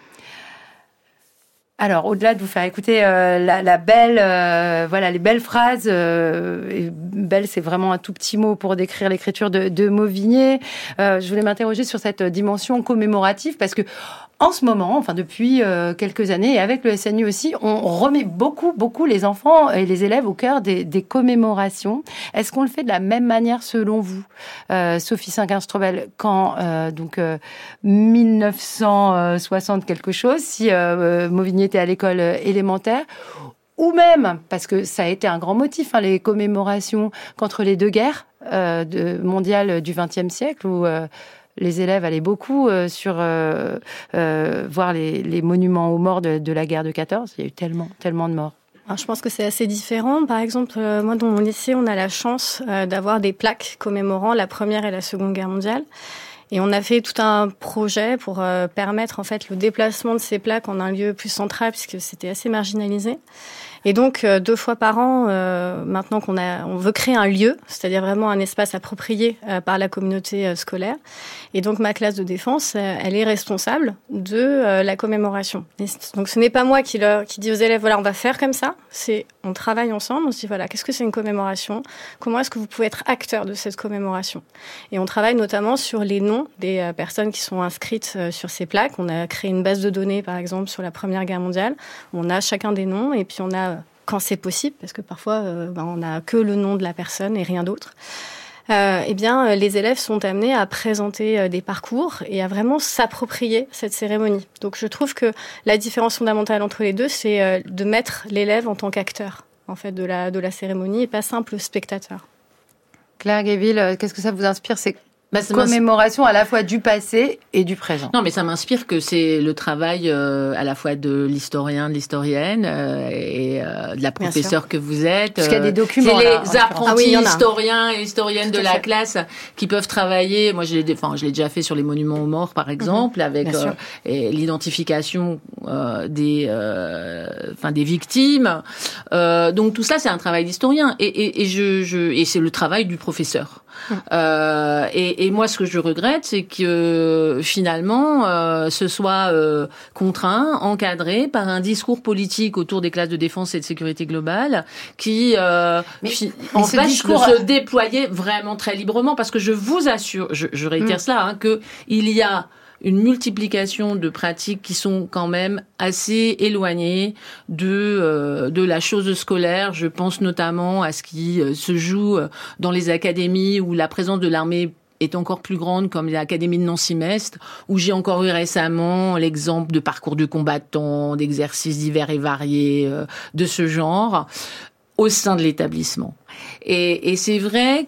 S3: Alors, au-delà de vous faire écouter euh, la, la belle, euh, voilà, les belles phrases, euh, et belle, c'est vraiment un tout petit mot pour décrire l'écriture de, de Mauvigné. Euh, je voulais m'interroger sur cette dimension commémorative parce que, en ce moment, enfin depuis euh, quelques années, et avec le S N U aussi, on remet beaucoup, beaucoup les enfants et les élèves au cœur des, des commémorations. Est-ce qu'on le fait de la même manière selon vous, euh, Sophie Sinquin-Strobel, quand euh, donc euh, mille neuf cent soixante quelque chose, si euh, Mauvigné était à l'école élémentaire, ou même, parce que ça a été un grand motif, hein, les commémorations contre les deux guerres euh, de, mondiales du vingtième siècle, où euh, les élèves allaient beaucoup euh, sur euh, euh, voir les, les monuments aux morts de, de la guerre de quatorze. Il y a eu tellement, tellement de morts.
S1: Alors, je pense que c'est assez différent. Par exemple, euh, moi, dans mon lycée, on a la chance euh, d'avoir des plaques commémorant la Première et la Seconde Guerre mondiale. Et on a fait tout un projet pour euh, permettre en fait le déplacement de ces plaques en un lieu plus central, puisque c'était assez marginalisé. Et donc, euh, deux fois par an, euh, maintenant qu'on a, on veut créer un lieu, c'est-à-dire vraiment un espace approprié euh, par la communauté euh, scolaire. Et donc, ma classe de défense, euh, elle est responsable de euh, la commémoration. Et donc, ce n'est pas moi qui, leur, qui dis aux élèves, voilà, on va faire comme ça. C'est, on travaille ensemble, on se dit, voilà, qu'est-ce que c'est une commémoration ? Comment est-ce que vous pouvez être acteur de cette commémoration ? Et on travaille notamment sur les noms des euh, personnes qui sont inscrites euh, sur ces plaques. On a créé une base de données, par exemple, sur la Première Guerre mondiale. On a chacun des noms et puis on a quand c'est possible, parce que parfois, euh, ben, on n'a que le nom de la personne et rien d'autre, euh, eh bien, les élèves sont amenés à présenter euh, des parcours et à vraiment s'approprier cette cérémonie. Donc, je trouve que la différence fondamentale entre les deux, c'est euh, de mettre l'élève en tant qu'acteur, en fait, de la, de la cérémonie et pas simple spectateur.
S3: Claire Guéville, qu'est-ce que ça vous inspire ? C'est Bah, commémoration à la fois du passé et du présent.
S5: Non, mais ça m'inspire que c'est le travail euh, à la fois de l'historien, de l'historienne euh, et euh, de la professeure que vous êtes.
S3: Parce qu'il y a des documents.
S5: C'est
S3: là,
S5: les apprentis
S1: ah oui,
S5: historiens et historiennes
S1: Tout
S5: de la
S1: fait.
S5: classe qui peuvent travailler. Moi, je l'ai, enfin, je l'ai déjà fait sur les monuments aux morts, par exemple, mmh, avec euh, et l'identification euh, des, euh, enfin, des victimes. Euh, donc tout ça, c'est un travail d'historien et, et, et je, je, et c'est le travail du professeur. Mmh. Euh, et, et moi, ce que je regrette, c'est que euh, finalement, euh, ce soit euh, contraint, encadré par un discours politique autour des classes de défense et de sécurité globale qui euh,
S3: mais,
S5: fi-
S3: mais
S5: empêche
S3: discours...
S5: de se déployer vraiment très librement. Parce que je vous assure, je, je réitère mmh. cela, hein, que il y a une multiplication de pratiques qui sont quand même assez éloignées de euh, de la chose scolaire. Je pense notamment à ce qui euh, se joue dans les académies où la présence de l'armée est encore plus grande, comme l'Académie de Nancy-Metz, où j'ai encore eu récemment l'exemple de parcours de combattants, d'exercices divers et variés euh, de ce genre au sein de l'établissement. Et, et c'est vrai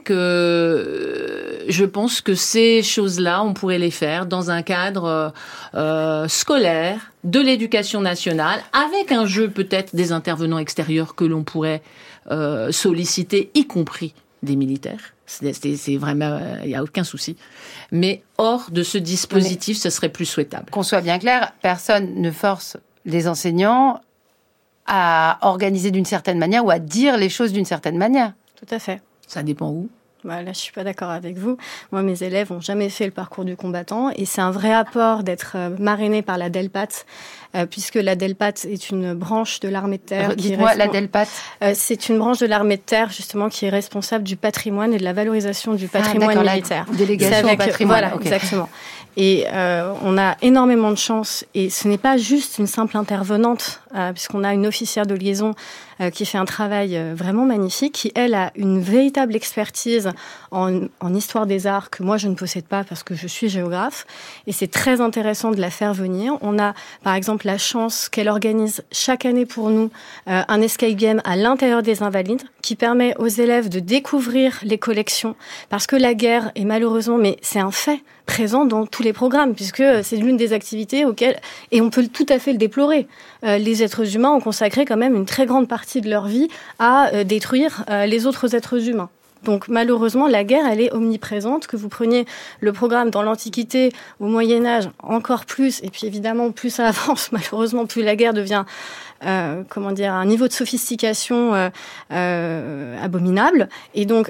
S5: que je pense que ces choses-là, on pourrait les faire dans un cadre euh, scolaire, de l'éducation nationale, avec un jeu peut-être des intervenants extérieurs que l'on pourrait euh, solliciter, y compris des militaires. C'est, c'est, c'est vraiment, il n'y a aucun souci. Mais hors de ce dispositif, ce serait plus souhaitable.
S3: Qu'on soit bien clair, personne ne force les enseignants à organiser d'une certaine manière ou à dire les choses d'une certaine manière.
S1: Tout à fait.
S5: Ça dépend où.
S1: Bah là, je suis pas d'accord avec vous. Moi, mes élèves ont jamais fait le parcours du combattant et c'est un vrai apport d'être euh, marrainé par la DELPAT, euh, puisque la DELPAT est une branche de l'armée de terre.
S3: Dites-moi, respons- la DELPAT.
S1: Euh, c'est une branche de l'armée de terre, justement, qui est responsable du patrimoine et de la valorisation du patrimoine ah, militaire.
S3: La délégation
S1: avec,
S3: au patrimoine.
S1: Voilà,
S3: okay.
S1: exactement. Et euh, on a énormément de chance. Et ce n'est pas juste une simple intervenante, euh, puisqu'on a une officière de liaison euh, qui fait un travail euh, vraiment magnifique, qui, elle, a une véritable expertise en, en histoire des arts que moi, je ne possède pas parce que je suis géographe. Et c'est très intéressant de la faire venir. On a, par exemple, la chance qu'elle organise chaque année pour nous euh, un escape game à l'intérieur des Invalides qui permet aux élèves de découvrir les collections. Parce que la guerre est malheureusement, mais c'est un fait, présent dans tous les programmes, puisque c'est l'une des activités auxquelles, et on peut tout à fait le déplorer, euh, les êtres humains ont consacré quand même une très grande partie de leur vie à euh, détruire euh, les autres êtres humains. Donc malheureusement, la guerre, elle est omniprésente. Que vous preniez le programme dans l'Antiquité, au Moyen-Âge, encore plus, et puis évidemment, plus ça avance, malheureusement, plus la guerre devient, euh, comment dire, un niveau de sophistication euh, euh, abominable. Et donc,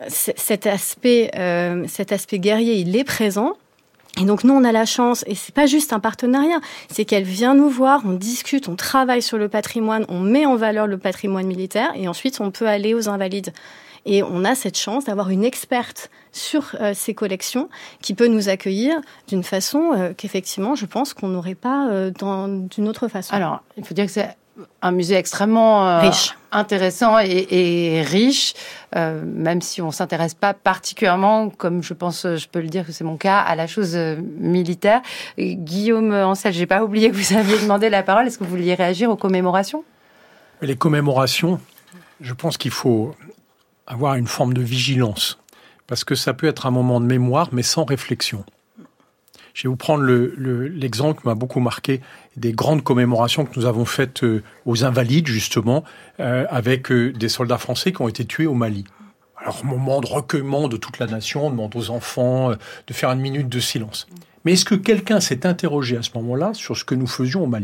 S1: cet aspect, euh, cet aspect guerrier, il est présent. Et donc nous, on a la chance, et c'est pas juste un partenariat, c'est qu'elle vient nous voir, on discute, on travaille sur le patrimoine, on met en valeur le patrimoine militaire, et ensuite on peut aller aux Invalides. Et on a cette chance d'avoir une experte sur euh, ces collections qui peut nous accueillir d'une façon euh, qu'effectivement, je pense qu'on n'aurait pas euh, dans, d'une autre façon.
S3: Alors, il faut dire que c'est un musée extrêmement euh,
S1: riche,
S3: intéressant et, et riche, euh, même si on ne s'intéresse pas particulièrement, comme je pense, je peux le dire que c'est mon cas, à la chose euh, militaire. Et Guillaume Ancel, je n'ai pas oublié que vous aviez demandé la parole. Est-ce que vous vouliez réagir aux commémorations ?
S4: Les commémorations, je pense qu'il faut avoir une forme de vigilance, parce que ça peut être un moment de mémoire, mais sans réflexion. Je vais vous prendre le, le, l'exemple qui m'a beaucoup marqué des grandes commémorations que nous avons faites euh, aux Invalides, justement, euh, avec euh, des soldats français qui ont été tués au Mali. Alors, moment de recueillement de toute la nation, on demande aux enfants euh, de faire une minute de silence. Mais est-ce que quelqu'un s'est interrogé à ce moment-là sur ce que nous faisions au Mali ?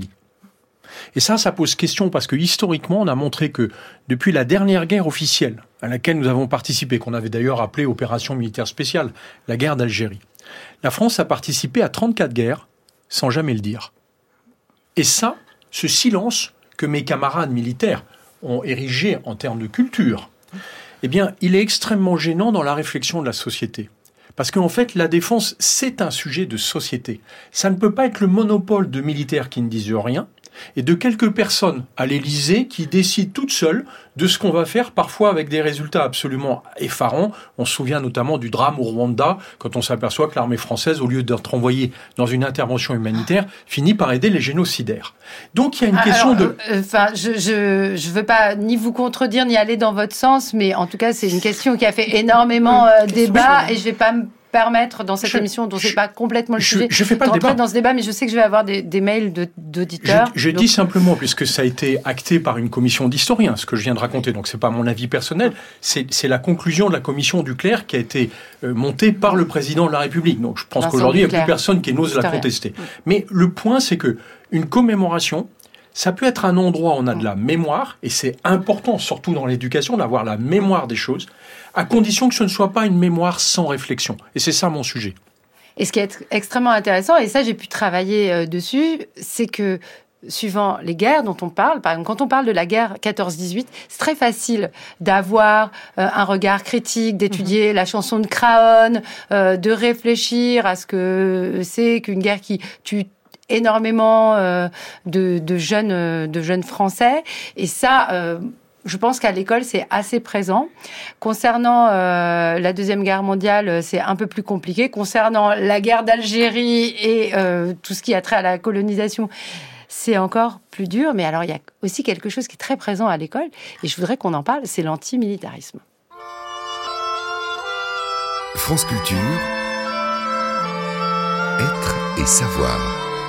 S4: Et ça, ça pose question parce que historiquement, on a montré que depuis la dernière guerre officielle à laquelle nous avons participé, qu'on avait d'ailleurs appelée opération militaire spéciale, la guerre d'Algérie, la France a participé à trente-quatre guerres sans jamais le dire. Et ça, ce silence que mes camarades militaires ont érigé en termes de culture, eh bien, il est extrêmement gênant dans la réflexion de la société. Parce qu'en fait, la défense, c'est un sujet de société. Ça ne peut pas être le monopole de militaires qui ne disent rien et de quelques personnes à l'Élysée qui décident toutes seules de ce qu'on va faire, parfois avec des résultats absolument effarants. On se souvient notamment du drame au Rwanda, quand on s'aperçoit que l'armée française, au lieu d'être envoyée dans une intervention humanitaire, finit par aider les génocidaires. Donc il y a une question
S3: Alors,
S4: de...
S3: Enfin, euh, je je je veux pas ni vous contredire ni aller dans votre sens, mais en tout cas, c'est une question qui a fait énormément euh, débat, et je vais pas me permettre dans cette je, émission dont je, c'est pas complètement le
S4: je,
S3: sujet
S4: je fais pas
S3: de
S4: le débat
S3: dans ce débat, mais je sais que je vais avoir des, des mails de, d'auditeurs.
S4: Je, je donc... dis simplement, puisque ça a été acté par une commission d'historiens, ce que je viens de raconter, donc c'est pas mon avis personnel, c'est, c'est la conclusion de la commission Duclerc qui a été euh, montée par le président de la République. Donc je pense Vincent qu'aujourd'hui, Duclerc. Il n'y a plus personne qui n'ose la contester. Oui. Mais le point, c'est que une commémoration, ça peut être un endroit où on a de la mémoire, et c'est important, surtout dans l'éducation, d'avoir la mémoire des choses, à condition que ce ne soit pas une mémoire sans réflexion. Et c'est ça mon sujet.
S3: Et ce qui est extrêmement intéressant, et ça j'ai pu travailler euh, dessus, c'est que suivant les guerres dont on parle, par exemple quand on parle de la guerre quatorze dix-huit, c'est très facile d'avoir euh, un regard critique, d'étudier mmh. la chanson de Craonne, euh, de réfléchir à ce que c'est qu'une guerre qui tue énormément euh, de, de jeunes euh, de jeunes Français, et ça euh, je pense qu'à l'école, c'est assez présent. Concernant euh, la Deuxième Guerre mondiale, c'est un peu plus compliqué. Concernant la guerre d'Algérie et euh, tout ce qui a trait à la colonisation, c'est encore plus dur. Mais alors, il y a aussi quelque chose qui est très présent à l'école, et je voudrais qu'on en parle, c'est l'antimilitarisme.
S2: France Culture, être et savoir.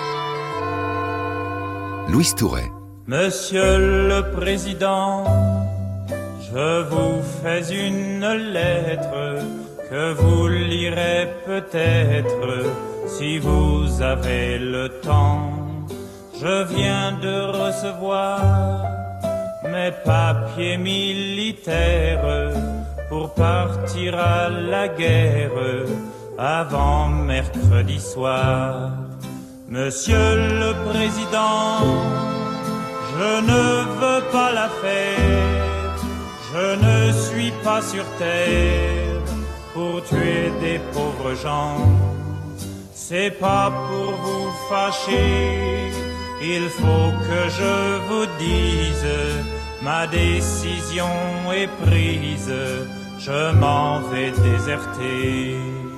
S2: Louise Touret.
S8: Monsieur le Président, je vous fais une lettre que vous lirez peut-être si vous avez le temps. Je viens de recevoir mes papiers militaires pour partir à la guerre avant mercredi soir. Monsieur le Président, je ne veux pas la faire, je ne suis pas sur terre pour tuer des pauvres gens. C'est pas pour vous fâcher, il faut que je vous dise, ma décision est prise, je m'en vais déserter.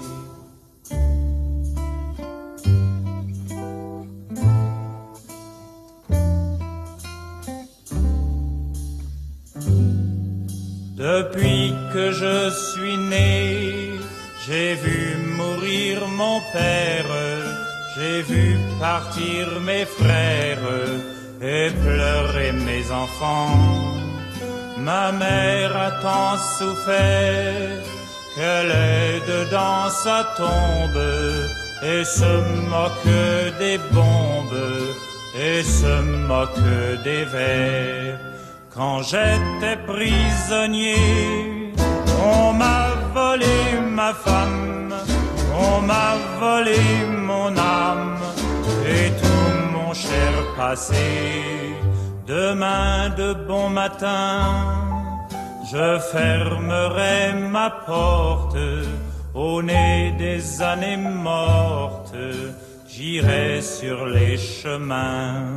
S8: Depuis que je suis né, j'ai vu mourir mon père, j'ai vu partir mes frères et pleurer mes enfants. Ma mère a tant souffert qu'elle est dans sa tombe et se moque des bombes et se moque des vers. Quand j'étais prisonnier, on m'a volé ma femme, on m'a volé mon âme et tout mon cher passé. Demain de bon matin, je fermerai ma porte au nez des années mortes, j'irai sur les chemins.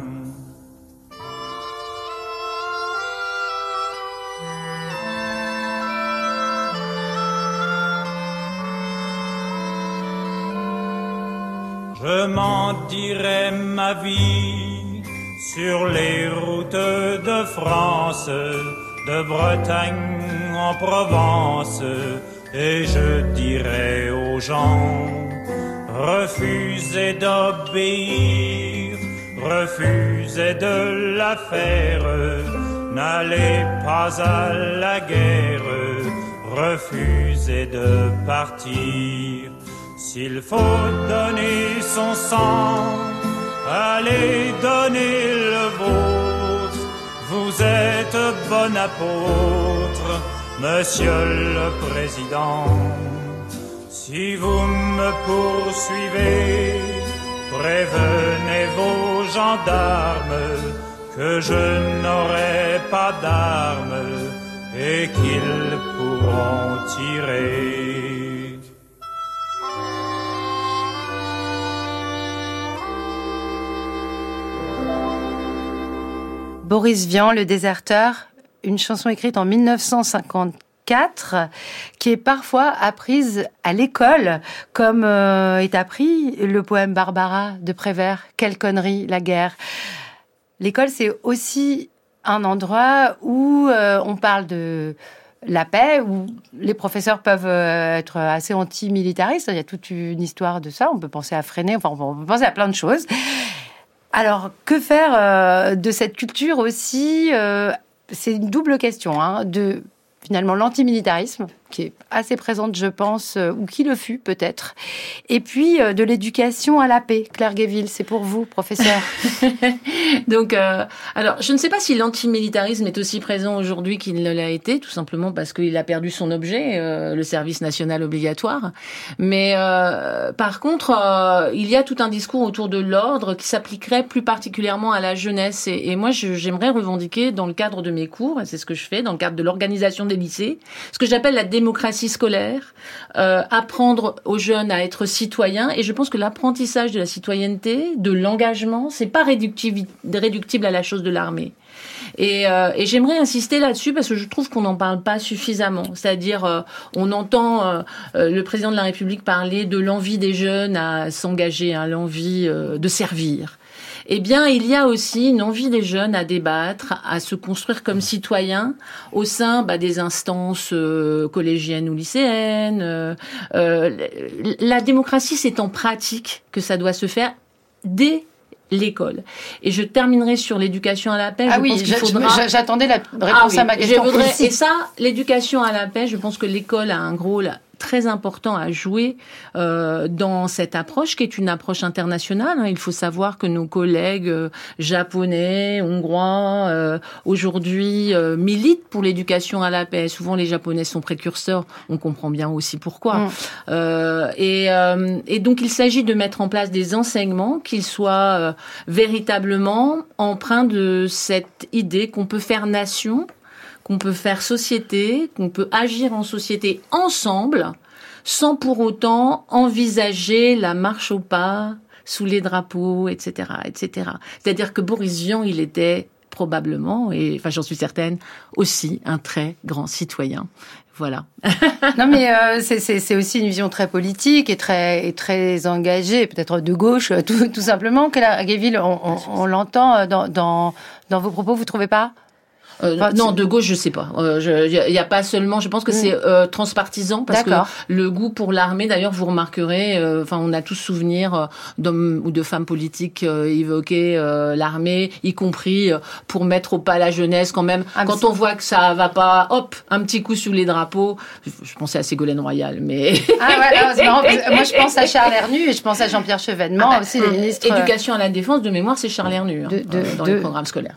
S8: Je m'en dirai ma vie sur les routes de France, de Bretagne en Provence, et je dirai aux gens, refusez d'obéir, refusez de la faire, n'allez pas à la guerre, refusez de partir. S'il faut donner son sang, allez donner le vôtre. Vous êtes bon apôtre, Monsieur le Président. Si vous me poursuivez, prévenez vos gendarmes que je n'aurai pas d'armes et qu'ils pourront tirer.
S3: Boris Vian, Le Déserteur, une chanson écrite en mille neuf cent cinquante-quatre qui est parfois apprise à l'école, comme euh, est appris le poème Barbara de Prévert, Quelle connerie, la guerre. L'école, c'est aussi un endroit où euh, on parle de la paix, où les professeurs peuvent euh, être assez anti-militaristes. Il y a toute une histoire de ça. On peut penser à Freinet, enfin, on peut penser à plein de choses. Alors, que faire euh, de cette culture aussi euh, c'est une double question, hein, de finalement l'antimilitarisme, qui est assez présente, je pense, euh, ou qui le fut peut-être, et puis euh, de l'éducation à la paix. Claire Guéville, c'est pour vous, professeur.
S5: Donc, euh, alors, je ne sais pas si l'antimilitarisme est aussi présent aujourd'hui qu'il ne l'a été, tout simplement parce qu'il a perdu son objet, euh, le service national obligatoire. Mais euh, par contre, euh, il y a tout un discours autour de l'ordre qui s'appliquerait plus particulièrement à la jeunesse. Et, et moi, je, j'aimerais revendiquer, dans le cadre de mes cours, et c'est ce que je fais, dans le cadre de l'organisation des lycées, ce que j'appelle la démocratie scolaire, euh, apprendre aux jeunes à être citoyens. Et je pense que l'apprentissage de la citoyenneté, de l'engagement, c'est pas réductible, réductible à la chose de l'armée. Et, euh, et j'aimerais insister là-dessus parce que je trouve qu'on n'en parle pas suffisamment. C'est-à-dire, euh, on entend euh, euh, le président de la République parler de l'envie des jeunes à s'engager, hein, l'envie euh, de servir. Eh bien, il y a aussi une envie des jeunes à débattre, à se construire comme citoyens au sein bah, des instances euh, collégiennes ou lycéennes. Euh, euh, la démocratie, c'est en pratique que ça doit se faire dès l'école. Et je terminerai sur l'éducation à la paix.
S3: Ah
S5: je
S3: oui,
S5: pense qu'il faudra...
S3: j'attendais la réponse
S5: ah oui,
S3: à ma question.
S5: Je voudrais... Et ça, l'éducation à la paix, je pense que l'école a un rôle très important à jouer euh, dans cette approche qui est une approche internationale. Hein. Il faut savoir que nos collègues euh, japonais, hongrois, euh, aujourd'hui euh, militent pour l'éducation à la paix. Souvent, les Japonais sont précurseurs. On comprend bien aussi pourquoi. Mmh. Euh, et, euh, et donc, il s'agit de mettre en place des enseignements qui soient euh, véritablement empreints de cette idée qu'on peut faire nation, qu'on peut faire société, qu'on peut agir en société ensemble, sans pour autant envisager la marche au pas, sous les drapeaux, et cetera, et cetera. C'est-à-dire que Boris Vian, il était probablement, et enfin j'en suis certaine, aussi un très grand citoyen. Voilà.
S3: Non, mais euh, c'est, c'est, c'est aussi une vision très politique et très, et très engagée, peut-être de gauche, tout, tout simplement. Claire Guéville, on, on, on l'entend dans, dans, dans vos propos, vous trouvez pas ?
S5: Euh, enfin, non, de gauche, je sais pas. Il euh, y, y a pas seulement. Je pense que mmh. c'est euh, transpartisan parce D'accord. que le goût pour l'armée. D'ailleurs, vous remarquerez. Enfin, euh, on a tous souvenir euh, d'hommes ou de femmes politiques euh, évoquer euh, l'armée, y compris euh, pour mettre au pas la jeunesse. Quand même, ah, quand on voit que ça va pas, hop, un petit coup sous les drapeaux. Je, je pensais à Ségolène Royal, mais.
S3: Ah ouais, alors, c'est marrant. Moi, je pense à Charles Hernu et je pense à Jean-Pierre Chevènement ah, aussi, les ministres.
S5: Éducation à la défense, de mémoire, c'est Charles Hernu hein, de, de, euh, dans de, les programmes scolaires.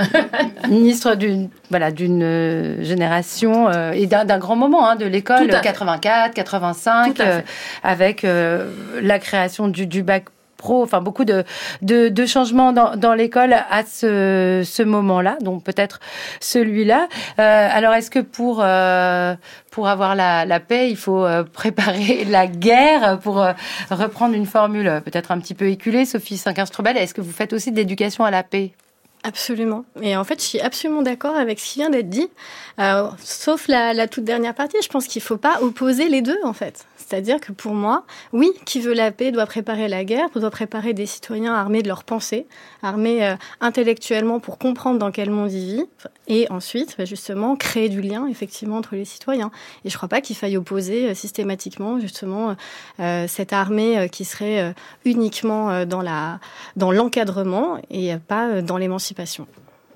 S3: Ministre du D'une, voilà, d'une euh, génération euh, et d'un, d'un grand moment hein, de l'école, quatre-vingt-quatre, quatre-vingt-cinq, euh, avec euh, la création du, du bac pro, enfin beaucoup de, de, de changements dans, dans l'école à ce, ce moment-là, donc peut-être celui-là. Euh, alors est-ce que pour, euh, pour avoir la, la paix, il faut euh, préparer la guerre, pour euh, reprendre une formule peut-être un petit peu éculée, Sophie Sinquin-Strobel, est-ce que vous faites aussi de l'éducation à la paix ?
S1: Absolument. Et en fait, je suis absolument d'accord avec ce qui vient d'être dit, euh, sauf la, la toute dernière partie. Je pense qu'il ne faut pas opposer les deux, en fait. C'est-à-dire que pour moi, oui, qui veut la paix doit préparer la guerre, doit préparer des citoyens armés de leurs pensées, armés euh, intellectuellement pour comprendre dans quel monde ils vivent, et ensuite, bah, justement, créer du lien, effectivement, entre les citoyens. Et je ne crois pas qu'il faille opposer euh, systématiquement, justement, euh, cette armée euh, qui serait euh, uniquement euh, dans, la, dans l'encadrement et euh, pas euh, dans l'émancipation.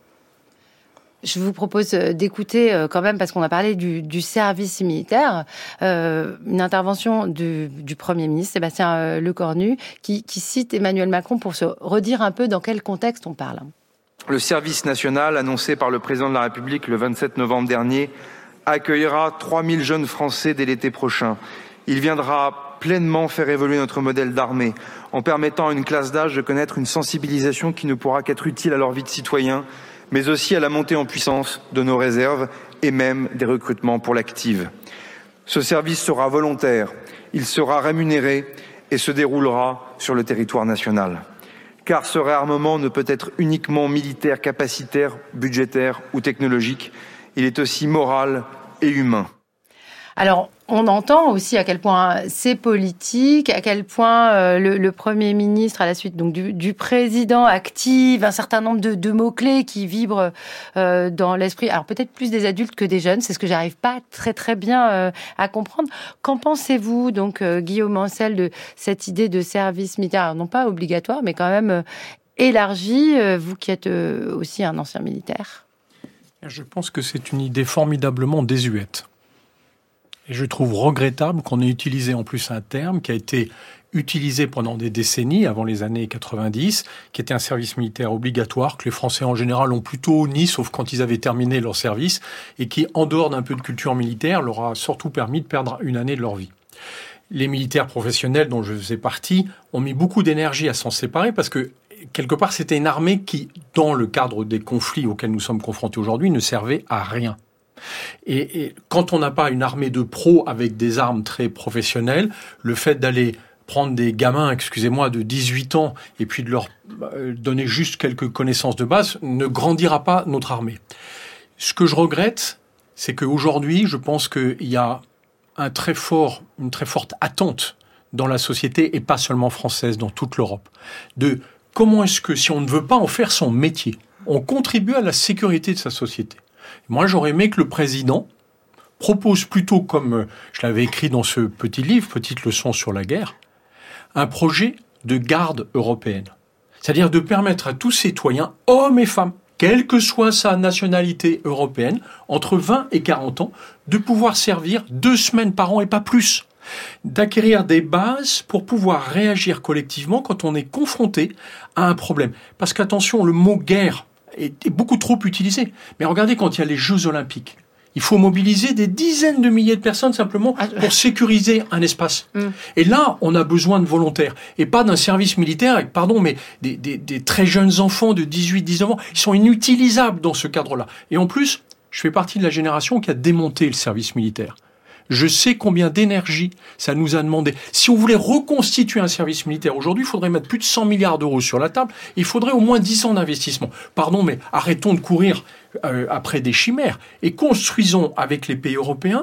S3: Je vous propose d'écouter quand même, parce qu'on a parlé du, du service militaire, euh, une intervention du, du Premier ministre, Sébastien Lecornu, qui, qui cite Emmanuel Macron pour se redire un peu dans quel contexte on parle.
S9: Le service national, annoncé par le président de la République le vingt-sept novembre dernier, accueillera trois mille jeunes Français dès l'été prochain. Il viendra pleinement faire évoluer notre modèle d'armée, en permettant à une classe d'âge de connaître une sensibilisation qui ne pourra qu'être utile à leur vie de citoyen, mais aussi à la montée en puissance de nos réserves et même des recrutements pour l'active. Ce service sera volontaire, il sera rémunéré et se déroulera sur le territoire national. Car ce réarmement ne peut être uniquement militaire, capacitaire, budgétaire ou technologique, il est aussi moral et humain.
S3: Alors, on entend aussi à quel point c'est politique, à quel point euh, le, le Premier ministre, à la suite donc du, du président, active un certain nombre de, de mots-clés qui vibrent euh, dans l'esprit. Alors peut-être plus des adultes que des jeunes, c'est ce que j'arrive pas très très bien euh, à comprendre. Qu'en pensez-vous, donc euh, Guillaume Ancel, de cette idée de service militaire, alors, non pas obligatoire, mais quand même euh, élargi, euh, vous qui êtes euh, aussi un ancien militaire?
S4: Je pense que c'est une idée formidablement désuète. Et je trouve regrettable qu'on ait utilisé en plus un terme qui a été utilisé pendant des décennies, avant les années quatre-vingt-dix, qui était un service militaire obligatoire, que les Français en général ont plutôt ni, sauf quand ils avaient terminé leur service, et qui, en dehors d'un peu de culture militaire, leur a surtout permis de perdre une année de leur vie. Les militaires professionnels dont je faisais partie ont mis beaucoup d'énergie à s'en séparer parce que, quelque part, c'était une armée qui, dans le cadre des conflits auxquels nous sommes confrontés aujourd'hui, ne servait à rien. Et, et quand on n'a pas une armée de pros avec des armes très professionnelles, le fait d'aller prendre des gamins, excusez-moi, de dix-huit ans et puis de leur donner juste quelques connaissances de base ne grandira pas notre armée. Ce que je regrette, c'est qu'aujourd'hui, je pense qu'il y a un très fort, une très forte attente dans la société, et pas seulement française, dans toute l'Europe, de comment est-ce que, si on ne veut pas en faire son métier, on contribue à la sécurité de sa société. Moi, j'aurais aimé que le président propose plutôt, comme je l'avais écrit dans ce petit livre, Petite leçon sur la guerre, un projet de garde européenne. C'est-à-dire de permettre à tous citoyens, hommes et femmes, quelle que soit sa nationalité européenne, entre vingt et quarante ans, de pouvoir servir deux semaines par an et pas plus. D'acquérir des bases pour pouvoir réagir collectivement quand on est confronté à un problème. Parce qu'attention, le mot guerre est beaucoup trop utilisé. Mais regardez quand il y a les Jeux Olympiques. Il faut mobiliser des dizaines de milliers de personnes simplement pour sécuriser un espace. Mm. Et là, on a besoin de volontaires. Et pas d'un service militaire avec, pardon, mais des, des, des très jeunes enfants de dix-huit dix-neuf ans. Ils sont inutilisables dans ce cadre-là. Et en plus, je fais partie de la génération qui a démonté le service militaire. Je sais combien d'énergie ça nous a demandé. Si on voulait reconstituer un service militaire aujourd'hui, il faudrait mettre plus de cent milliards d'euros sur la table. Il faudrait au moins dix ans d'investissement. Pardon, mais arrêtons de courir euh, après des chimères et construisons avec les pays européens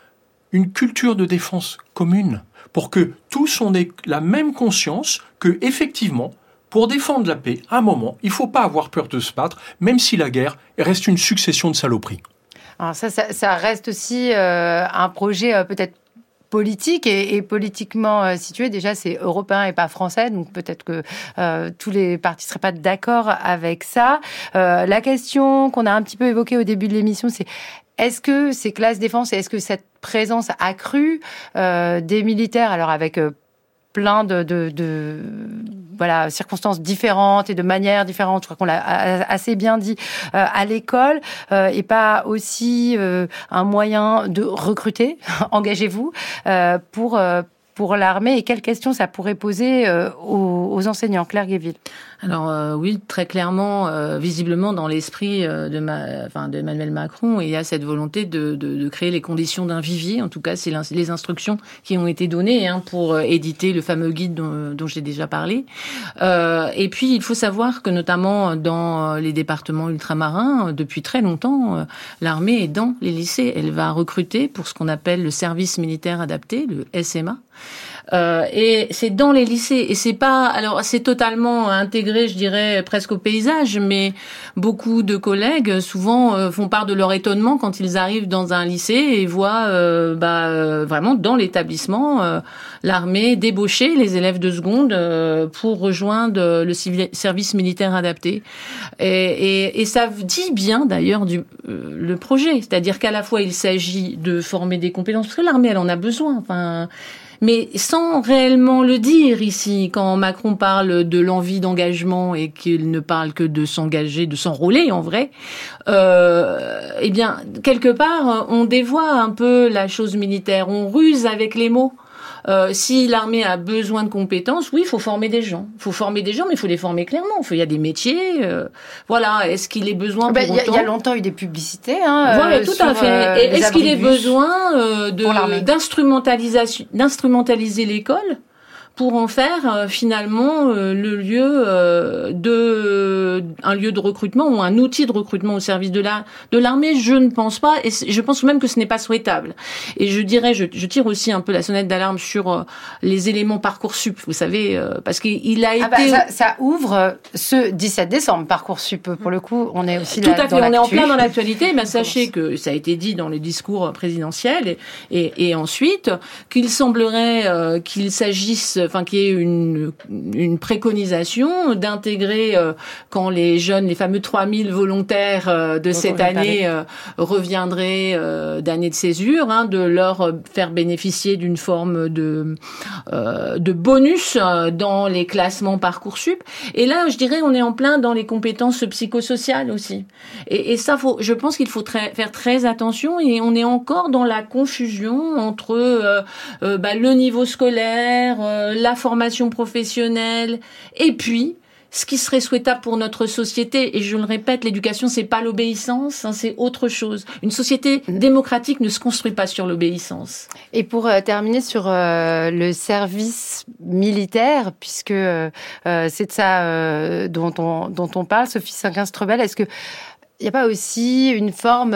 S4: une culture de défense commune pour que tous on ait la même conscience que, effectivement, pour défendre la paix, à un moment, il ne faut pas avoir peur de se battre, même si la guerre reste une succession de saloperies.
S3: Alors ça, ça, ça reste aussi euh, un projet euh, peut-être politique et, et politiquement euh, situé. Déjà, c'est européen et pas français, donc peut-être que euh, tous les partis ne seraient pas d'accord avec ça. Euh, la question qu'on a un petit peu évoquée au début de l'émission, c'est est-ce que ces classes défense et est-ce que cette présence accrue euh, des militaires, alors avec euh, plein de, de, de voilà, circonstances différentes et de manières différentes, je crois qu'on l'a assez bien dit euh, à l'école, euh, et pas aussi euh, un moyen de recruter, engagez-vous, euh, pour, euh, pour l'armée. Et quelles questions ça pourrait poser euh, aux, aux enseignants? Claire Guéville.
S5: Alors euh, oui, très clairement, euh, visiblement dans l'esprit euh, de, ma, enfin, de Emmanuel Macron, il y a cette volonté de, de, de créer les conditions d'un vivier. En tout cas, c'est les instructions qui ont été données hein, pour euh, éditer le fameux guide dont, dont j'ai déjà parlé. Euh, et puis, il faut savoir que notamment dans les départements ultramarins, depuis très longtemps, euh, l'armée est dans les lycées. Elle va recruter pour ce qu'on appelle le service militaire adapté, le S M A. Euh, et c'est dans les lycées et c'est pas alors c'est totalement intégré je dirais presque au paysage mais beaucoup de collègues souvent euh, font part de leur étonnement quand ils arrivent dans un lycée et voient euh, bah euh, vraiment dans l'établissement euh, l'armée débaucher les élèves de seconde euh, pour rejoindre le civil, service militaire adapté et, et, et ça dit bien d'ailleurs du euh, le projet, c'est-à-dire qu'à la fois il s'agit de former des compétences parce que l'armée elle en a besoin enfin mais sans réellement le dire ici, quand Macron parle de l'envie d'engagement et qu'il ne parle que de s'engager, de s'enrôler en vrai, euh, eh bien, quelque part, on dévoie un peu la chose militaire, on ruse avec les mots. Euh, si l'armée a besoin de compétences, oui, il faut former des gens. Il faut former des gens, mais il faut les former clairement. Il y a des métiers. Euh, voilà. Est-ce qu'il est besoin
S3: ben,
S5: pour
S3: y a,
S5: autant...
S3: Il y a longtemps eu des publicités. Hein,
S5: voilà,
S3: euh,
S5: tout
S3: sur,
S5: à fait.
S3: Euh,
S5: Et est-ce qu'il est besoin euh, de, d'instrumentalisation, d'instrumentaliser l'école pour en faire euh, finalement euh, le lieu euh, de un lieu de recrutement ou un outil de recrutement au service de la de l'armée? Je ne pense pas, et je pense même que ce n'est pas souhaitable. Et je dirais, je, je tire aussi un peu la sonnette d'alarme sur euh, les éléments Parcoursup, vous savez, euh, parce qu'il a
S3: ah
S5: été
S3: bah, ça, ça ouvre ce dix-sept décembre Parcoursup. Pour le coup, on est aussi
S5: tout
S3: là,
S5: à fait,
S3: dans
S5: on est en
S3: l'actu.
S5: plein dans l'actualité. Mais sachez que ça a été dit dans les discours présidentiels et et, et ensuite qu'il semblerait euh, qu'il s'agisse, enfin qu'il y ait une une préconisation d'intégrer euh, quand les jeunes, les fameux trois mille volontaires euh, de Donc cette année euh, reviendraient euh, d'année de césure, hein, de leur faire bénéficier d'une forme de euh, de bonus euh, dans les classements Parcoursup. Et là, je dirais, on est en plein dans les compétences psychosociales aussi. Et, et ça, faut, je pense qu'il faut très, faire très attention. Et on est encore dans la confusion entre euh, euh, bah, le niveau scolaire, euh, la formation professionnelle, et puis ce qui serait souhaitable pour notre société. Et je le répète, l'éducation, c'est pas l'obéissance, hein, c'est autre chose. Une société démocratique ne se construit pas sur l'obéissance.
S3: Et pour euh, terminer sur euh, le service militaire, puisque euh, c'est de ça euh, dont on dont on parle, Sophie Sinquin-Streubel, est-ce que il n'y a pas aussi une forme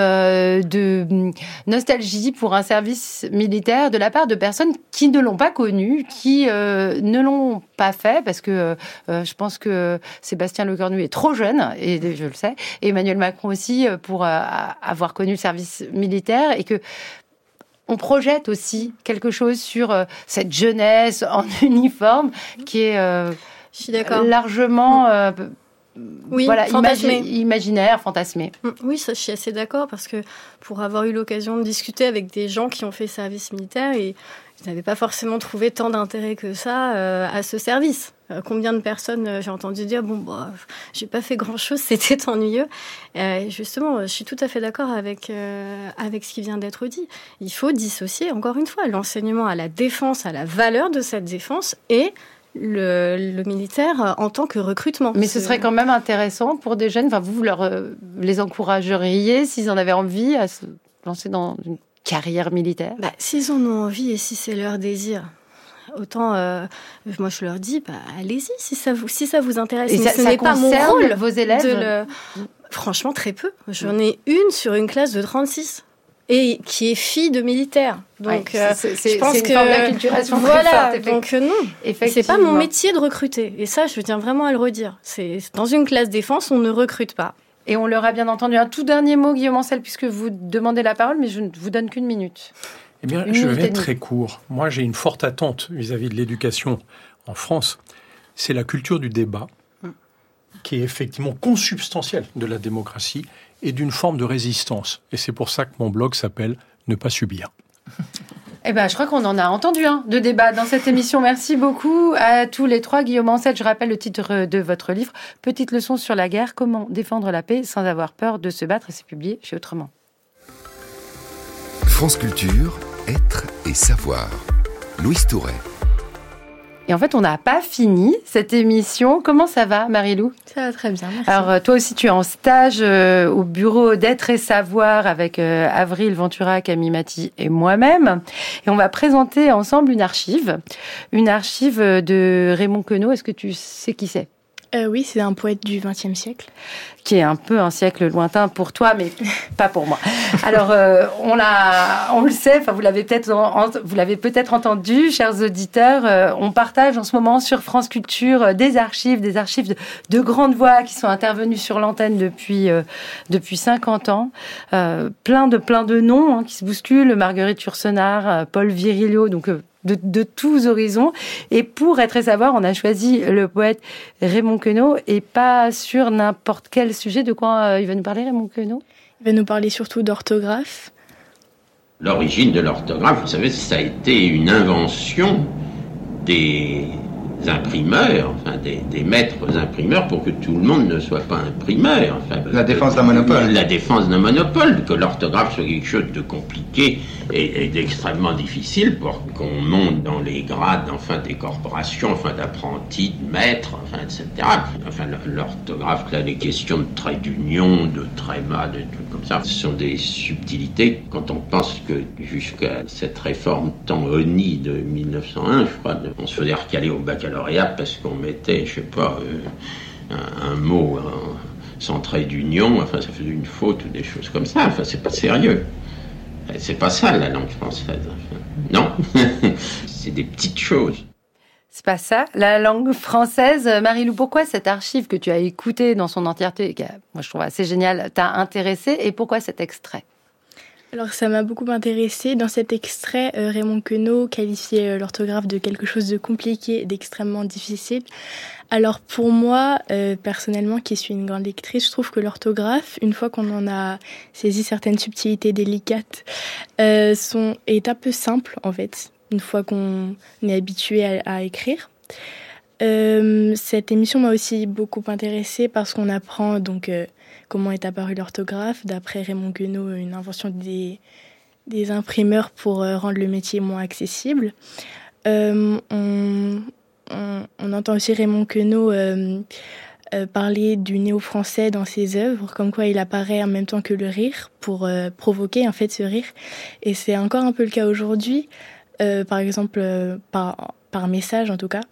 S3: de nostalgie pour un service militaire de la part de personnes qui ne l'ont pas connu, qui euh, ne l'ont pas fait, parce que euh, je pense que Sébastien Lecornu est trop jeune, et je le sais, et Emmanuel Macron aussi, pour euh, avoir connu le service militaire, et que on projette aussi quelque chose sur euh, cette jeunesse en uniforme qui est euh,
S1: je suis d'accord.
S3: largement... Euh,
S1: oui,
S3: voilà,
S1: fantasmé.
S3: imagi- imaginaire, fantasmé.
S1: Oui, ça, je suis assez d'accord parce que pour avoir eu l'occasion de discuter avec des gens qui ont fait service militaire, et ils n'avaient pas forcément trouvé tant d'intérêt que ça euh, à ce service. Euh, combien de personnes euh, j'ai entendu dire bon bah j'ai pas fait grand chose, c'était ennuyeux. Euh, justement, je suis tout à fait d'accord avec euh, avec ce qui vient d'être dit. Il faut dissocier encore une fois l'enseignement à la défense, à la valeur de cette défense et Le, le militaire en tant que recrutement.
S3: Mais ce serait quand même intéressant pour des jeunes, enfin vous leur, euh, les encourageriez s'ils en avaient envie à se lancer dans une carrière militaire?
S1: Bah, s'ils en ont envie et si c'est leur désir, autant euh, moi je leur dis bah, allez-y si ça vous, si ça vous intéresse.
S3: Et
S1: mais
S3: ça,
S1: ce
S3: ça
S1: n'est pas mon rôle
S3: vos élèves
S1: de le... Franchement très peu. J'en ai une sur une classe de trente-six. Et qui est fille de militaire. Donc,
S3: ouais, c'est, c'est,
S1: je pense
S3: c'est une
S1: que
S3: forme d'acculturation
S1: voilà.
S3: très forte,
S1: Donc non, c'est pas mon métier de recruter. Et ça, je tiens vraiment à le redire. C'est dans une classe défense, on ne recrute pas.
S3: Et on l'aura bien entendu. Un tout dernier mot, Guillaume Ancel, puisque vous demandez la parole, mais je ne vous donne qu'une minute.
S4: Eh bien,
S3: une
S4: je
S3: minute
S4: vais être très court. Moi, j'ai une forte attente vis-à-vis de l'éducation en France. C'est la culture du débat, mm. qui est effectivement consubstantielle de la démocratie et d'une forme de résistance. Et c'est pour ça que mon blog s'appelle « Ne pas subir ».
S3: Eh ben, je crois qu'on en a entendu un de débat dans cette émission. Merci beaucoup à tous les trois. Guillaume Ancel, je rappelle le titre de votre livre, « Petite leçon sur la guerre, comment défendre la paix sans avoir peur de se battre ». C'est publié chez Autrement.
S2: France Culture, être et savoir. Louise Touret.
S3: Et en fait, on n'a pas fini cette émission. Comment ça va, Marie-Lou ?
S6: Ça va très bien, merci.
S3: Alors, toi aussi, tu es en stage euh, au bureau d'être et savoir avec euh, Avril Ventura, Camille Maty et moi-même. Et on va présenter ensemble une archive. Une archive de Raymond Queneau. Est-ce que tu sais qui c'est ?
S6: Euh, oui, c'est un poète du vingtième siècle.
S3: Qui est un peu un siècle lointain pour toi, mais pas pour moi. Alors, euh, on l'a, on le sait, enfin, vous l'avez peut-être, en, vous l'avez peut-être entendu, chers auditeurs. Euh, on partage en ce moment sur France Culture euh, des archives, des archives de, de grandes voix qui sont intervenues sur l'antenne depuis euh, depuis cinquante ans. Euh, plein de plein de noms hein, qui se bousculent. Marguerite Yourcenar, euh, Paul Virilio, donc. Euh, De, de tous horizons. Et pour être et savoir, on a choisi le poète Raymond Queneau et pas sur n'importe quel sujet. De quoi euh, il va nous parler, Raymond Queneau ?
S6: Il va nous parler surtout d'orthographe.
S10: L'origine de l'orthographe, vous savez, ça a été une invention des imprimeurs, enfin des, des maîtres imprimeurs, pour que tout le monde ne soit pas imprimeur. Enfin,
S9: la défense d'un monopole.
S10: La défense d'un monopole, que l'orthographe soit quelque chose de compliqué et, et d'extrêmement difficile pour qu'on monte dans les grades, enfin des corporations, enfin d'apprentis, de maîtres, enfin et cetera. Enfin l'orthographe, là, les questions de traits d'union, de tréma, de trucs comme ça, ce sont des subtilités. Quand on pense que jusqu'à cette réforme tant honnie de mille neuf cent un, je crois, on se faisait recaler au baccalauréat parce qu'on mettait, je sais pas, euh, un, un mot hein, sans trait d'union, enfin ça faisait une faute ou des choses comme ça, enfin c'est pas sérieux. C'est pas ça la langue française. Enfin, non, c'est des petites choses.
S3: C'est pas ça, la langue française. Marie-Lou, pourquoi cette archive que tu as écoutée dans son entièreté, qui moi je trouve assez géniale, t'a intéressée, et pourquoi cet extrait ?
S6: Alors ça m'a beaucoup intéressée. Dans cet extrait, euh, Raymond Queneau qualifiait euh, l'orthographe de quelque chose de compliqué, d'extrêmement difficile. Alors pour moi, euh, personnellement, qui suis une grande lectrice, je trouve que l'orthographe, une fois qu'on en a saisi certaines subtilités délicates, euh, sont, est un peu simple en fait, une fois qu'on est habitué à, à écrire. Euh, cette émission m'a aussi beaucoup intéressée parce qu'on apprend donc euh, comment est apparue l'orthographe. D'après Raymond Queneau, une invention des, des imprimeurs pour euh, rendre le métier moins accessible. Euh, on, on, on entend aussi Raymond Queneau euh, euh, parler du néo-français dans ses œuvres, comme quoi il apparaît en même temps que le rire pour euh, provoquer en fait ce rire. Et c'est encore un peu le cas aujourd'hui, euh, par exemple euh, par, par message en tout cas.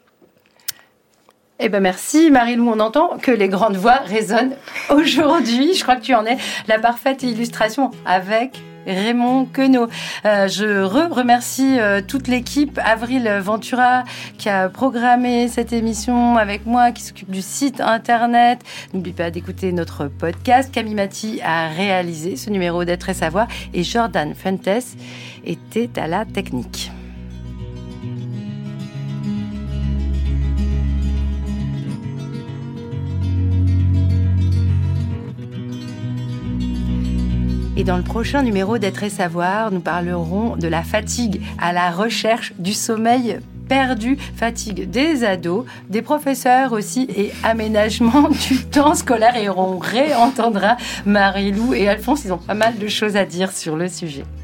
S3: Eh ben merci Marie-Lou, on entend que les grandes voix résonnent aujourd'hui. Je crois que tu en es la parfaite illustration avec Raymond Queneau. Euh, je re remercie euh, toute l'équipe, Avril Ventura qui a programmé cette émission avec moi, qui s'occupe du site internet. N'oublie pas d'écouter notre podcast. Camille Maty a réalisé ce numéro d'être et savoir et Jordan Fuentes était à la technique. Et dans le prochain numéro d'Être et Savoir, nous parlerons de la fatigue à la recherche du sommeil perdu, fatigue des ados, des professeurs aussi et aménagement du temps scolaire. Et on réentendra Marie-Lou et Alphonse, ils ont pas mal de choses à dire sur le sujet.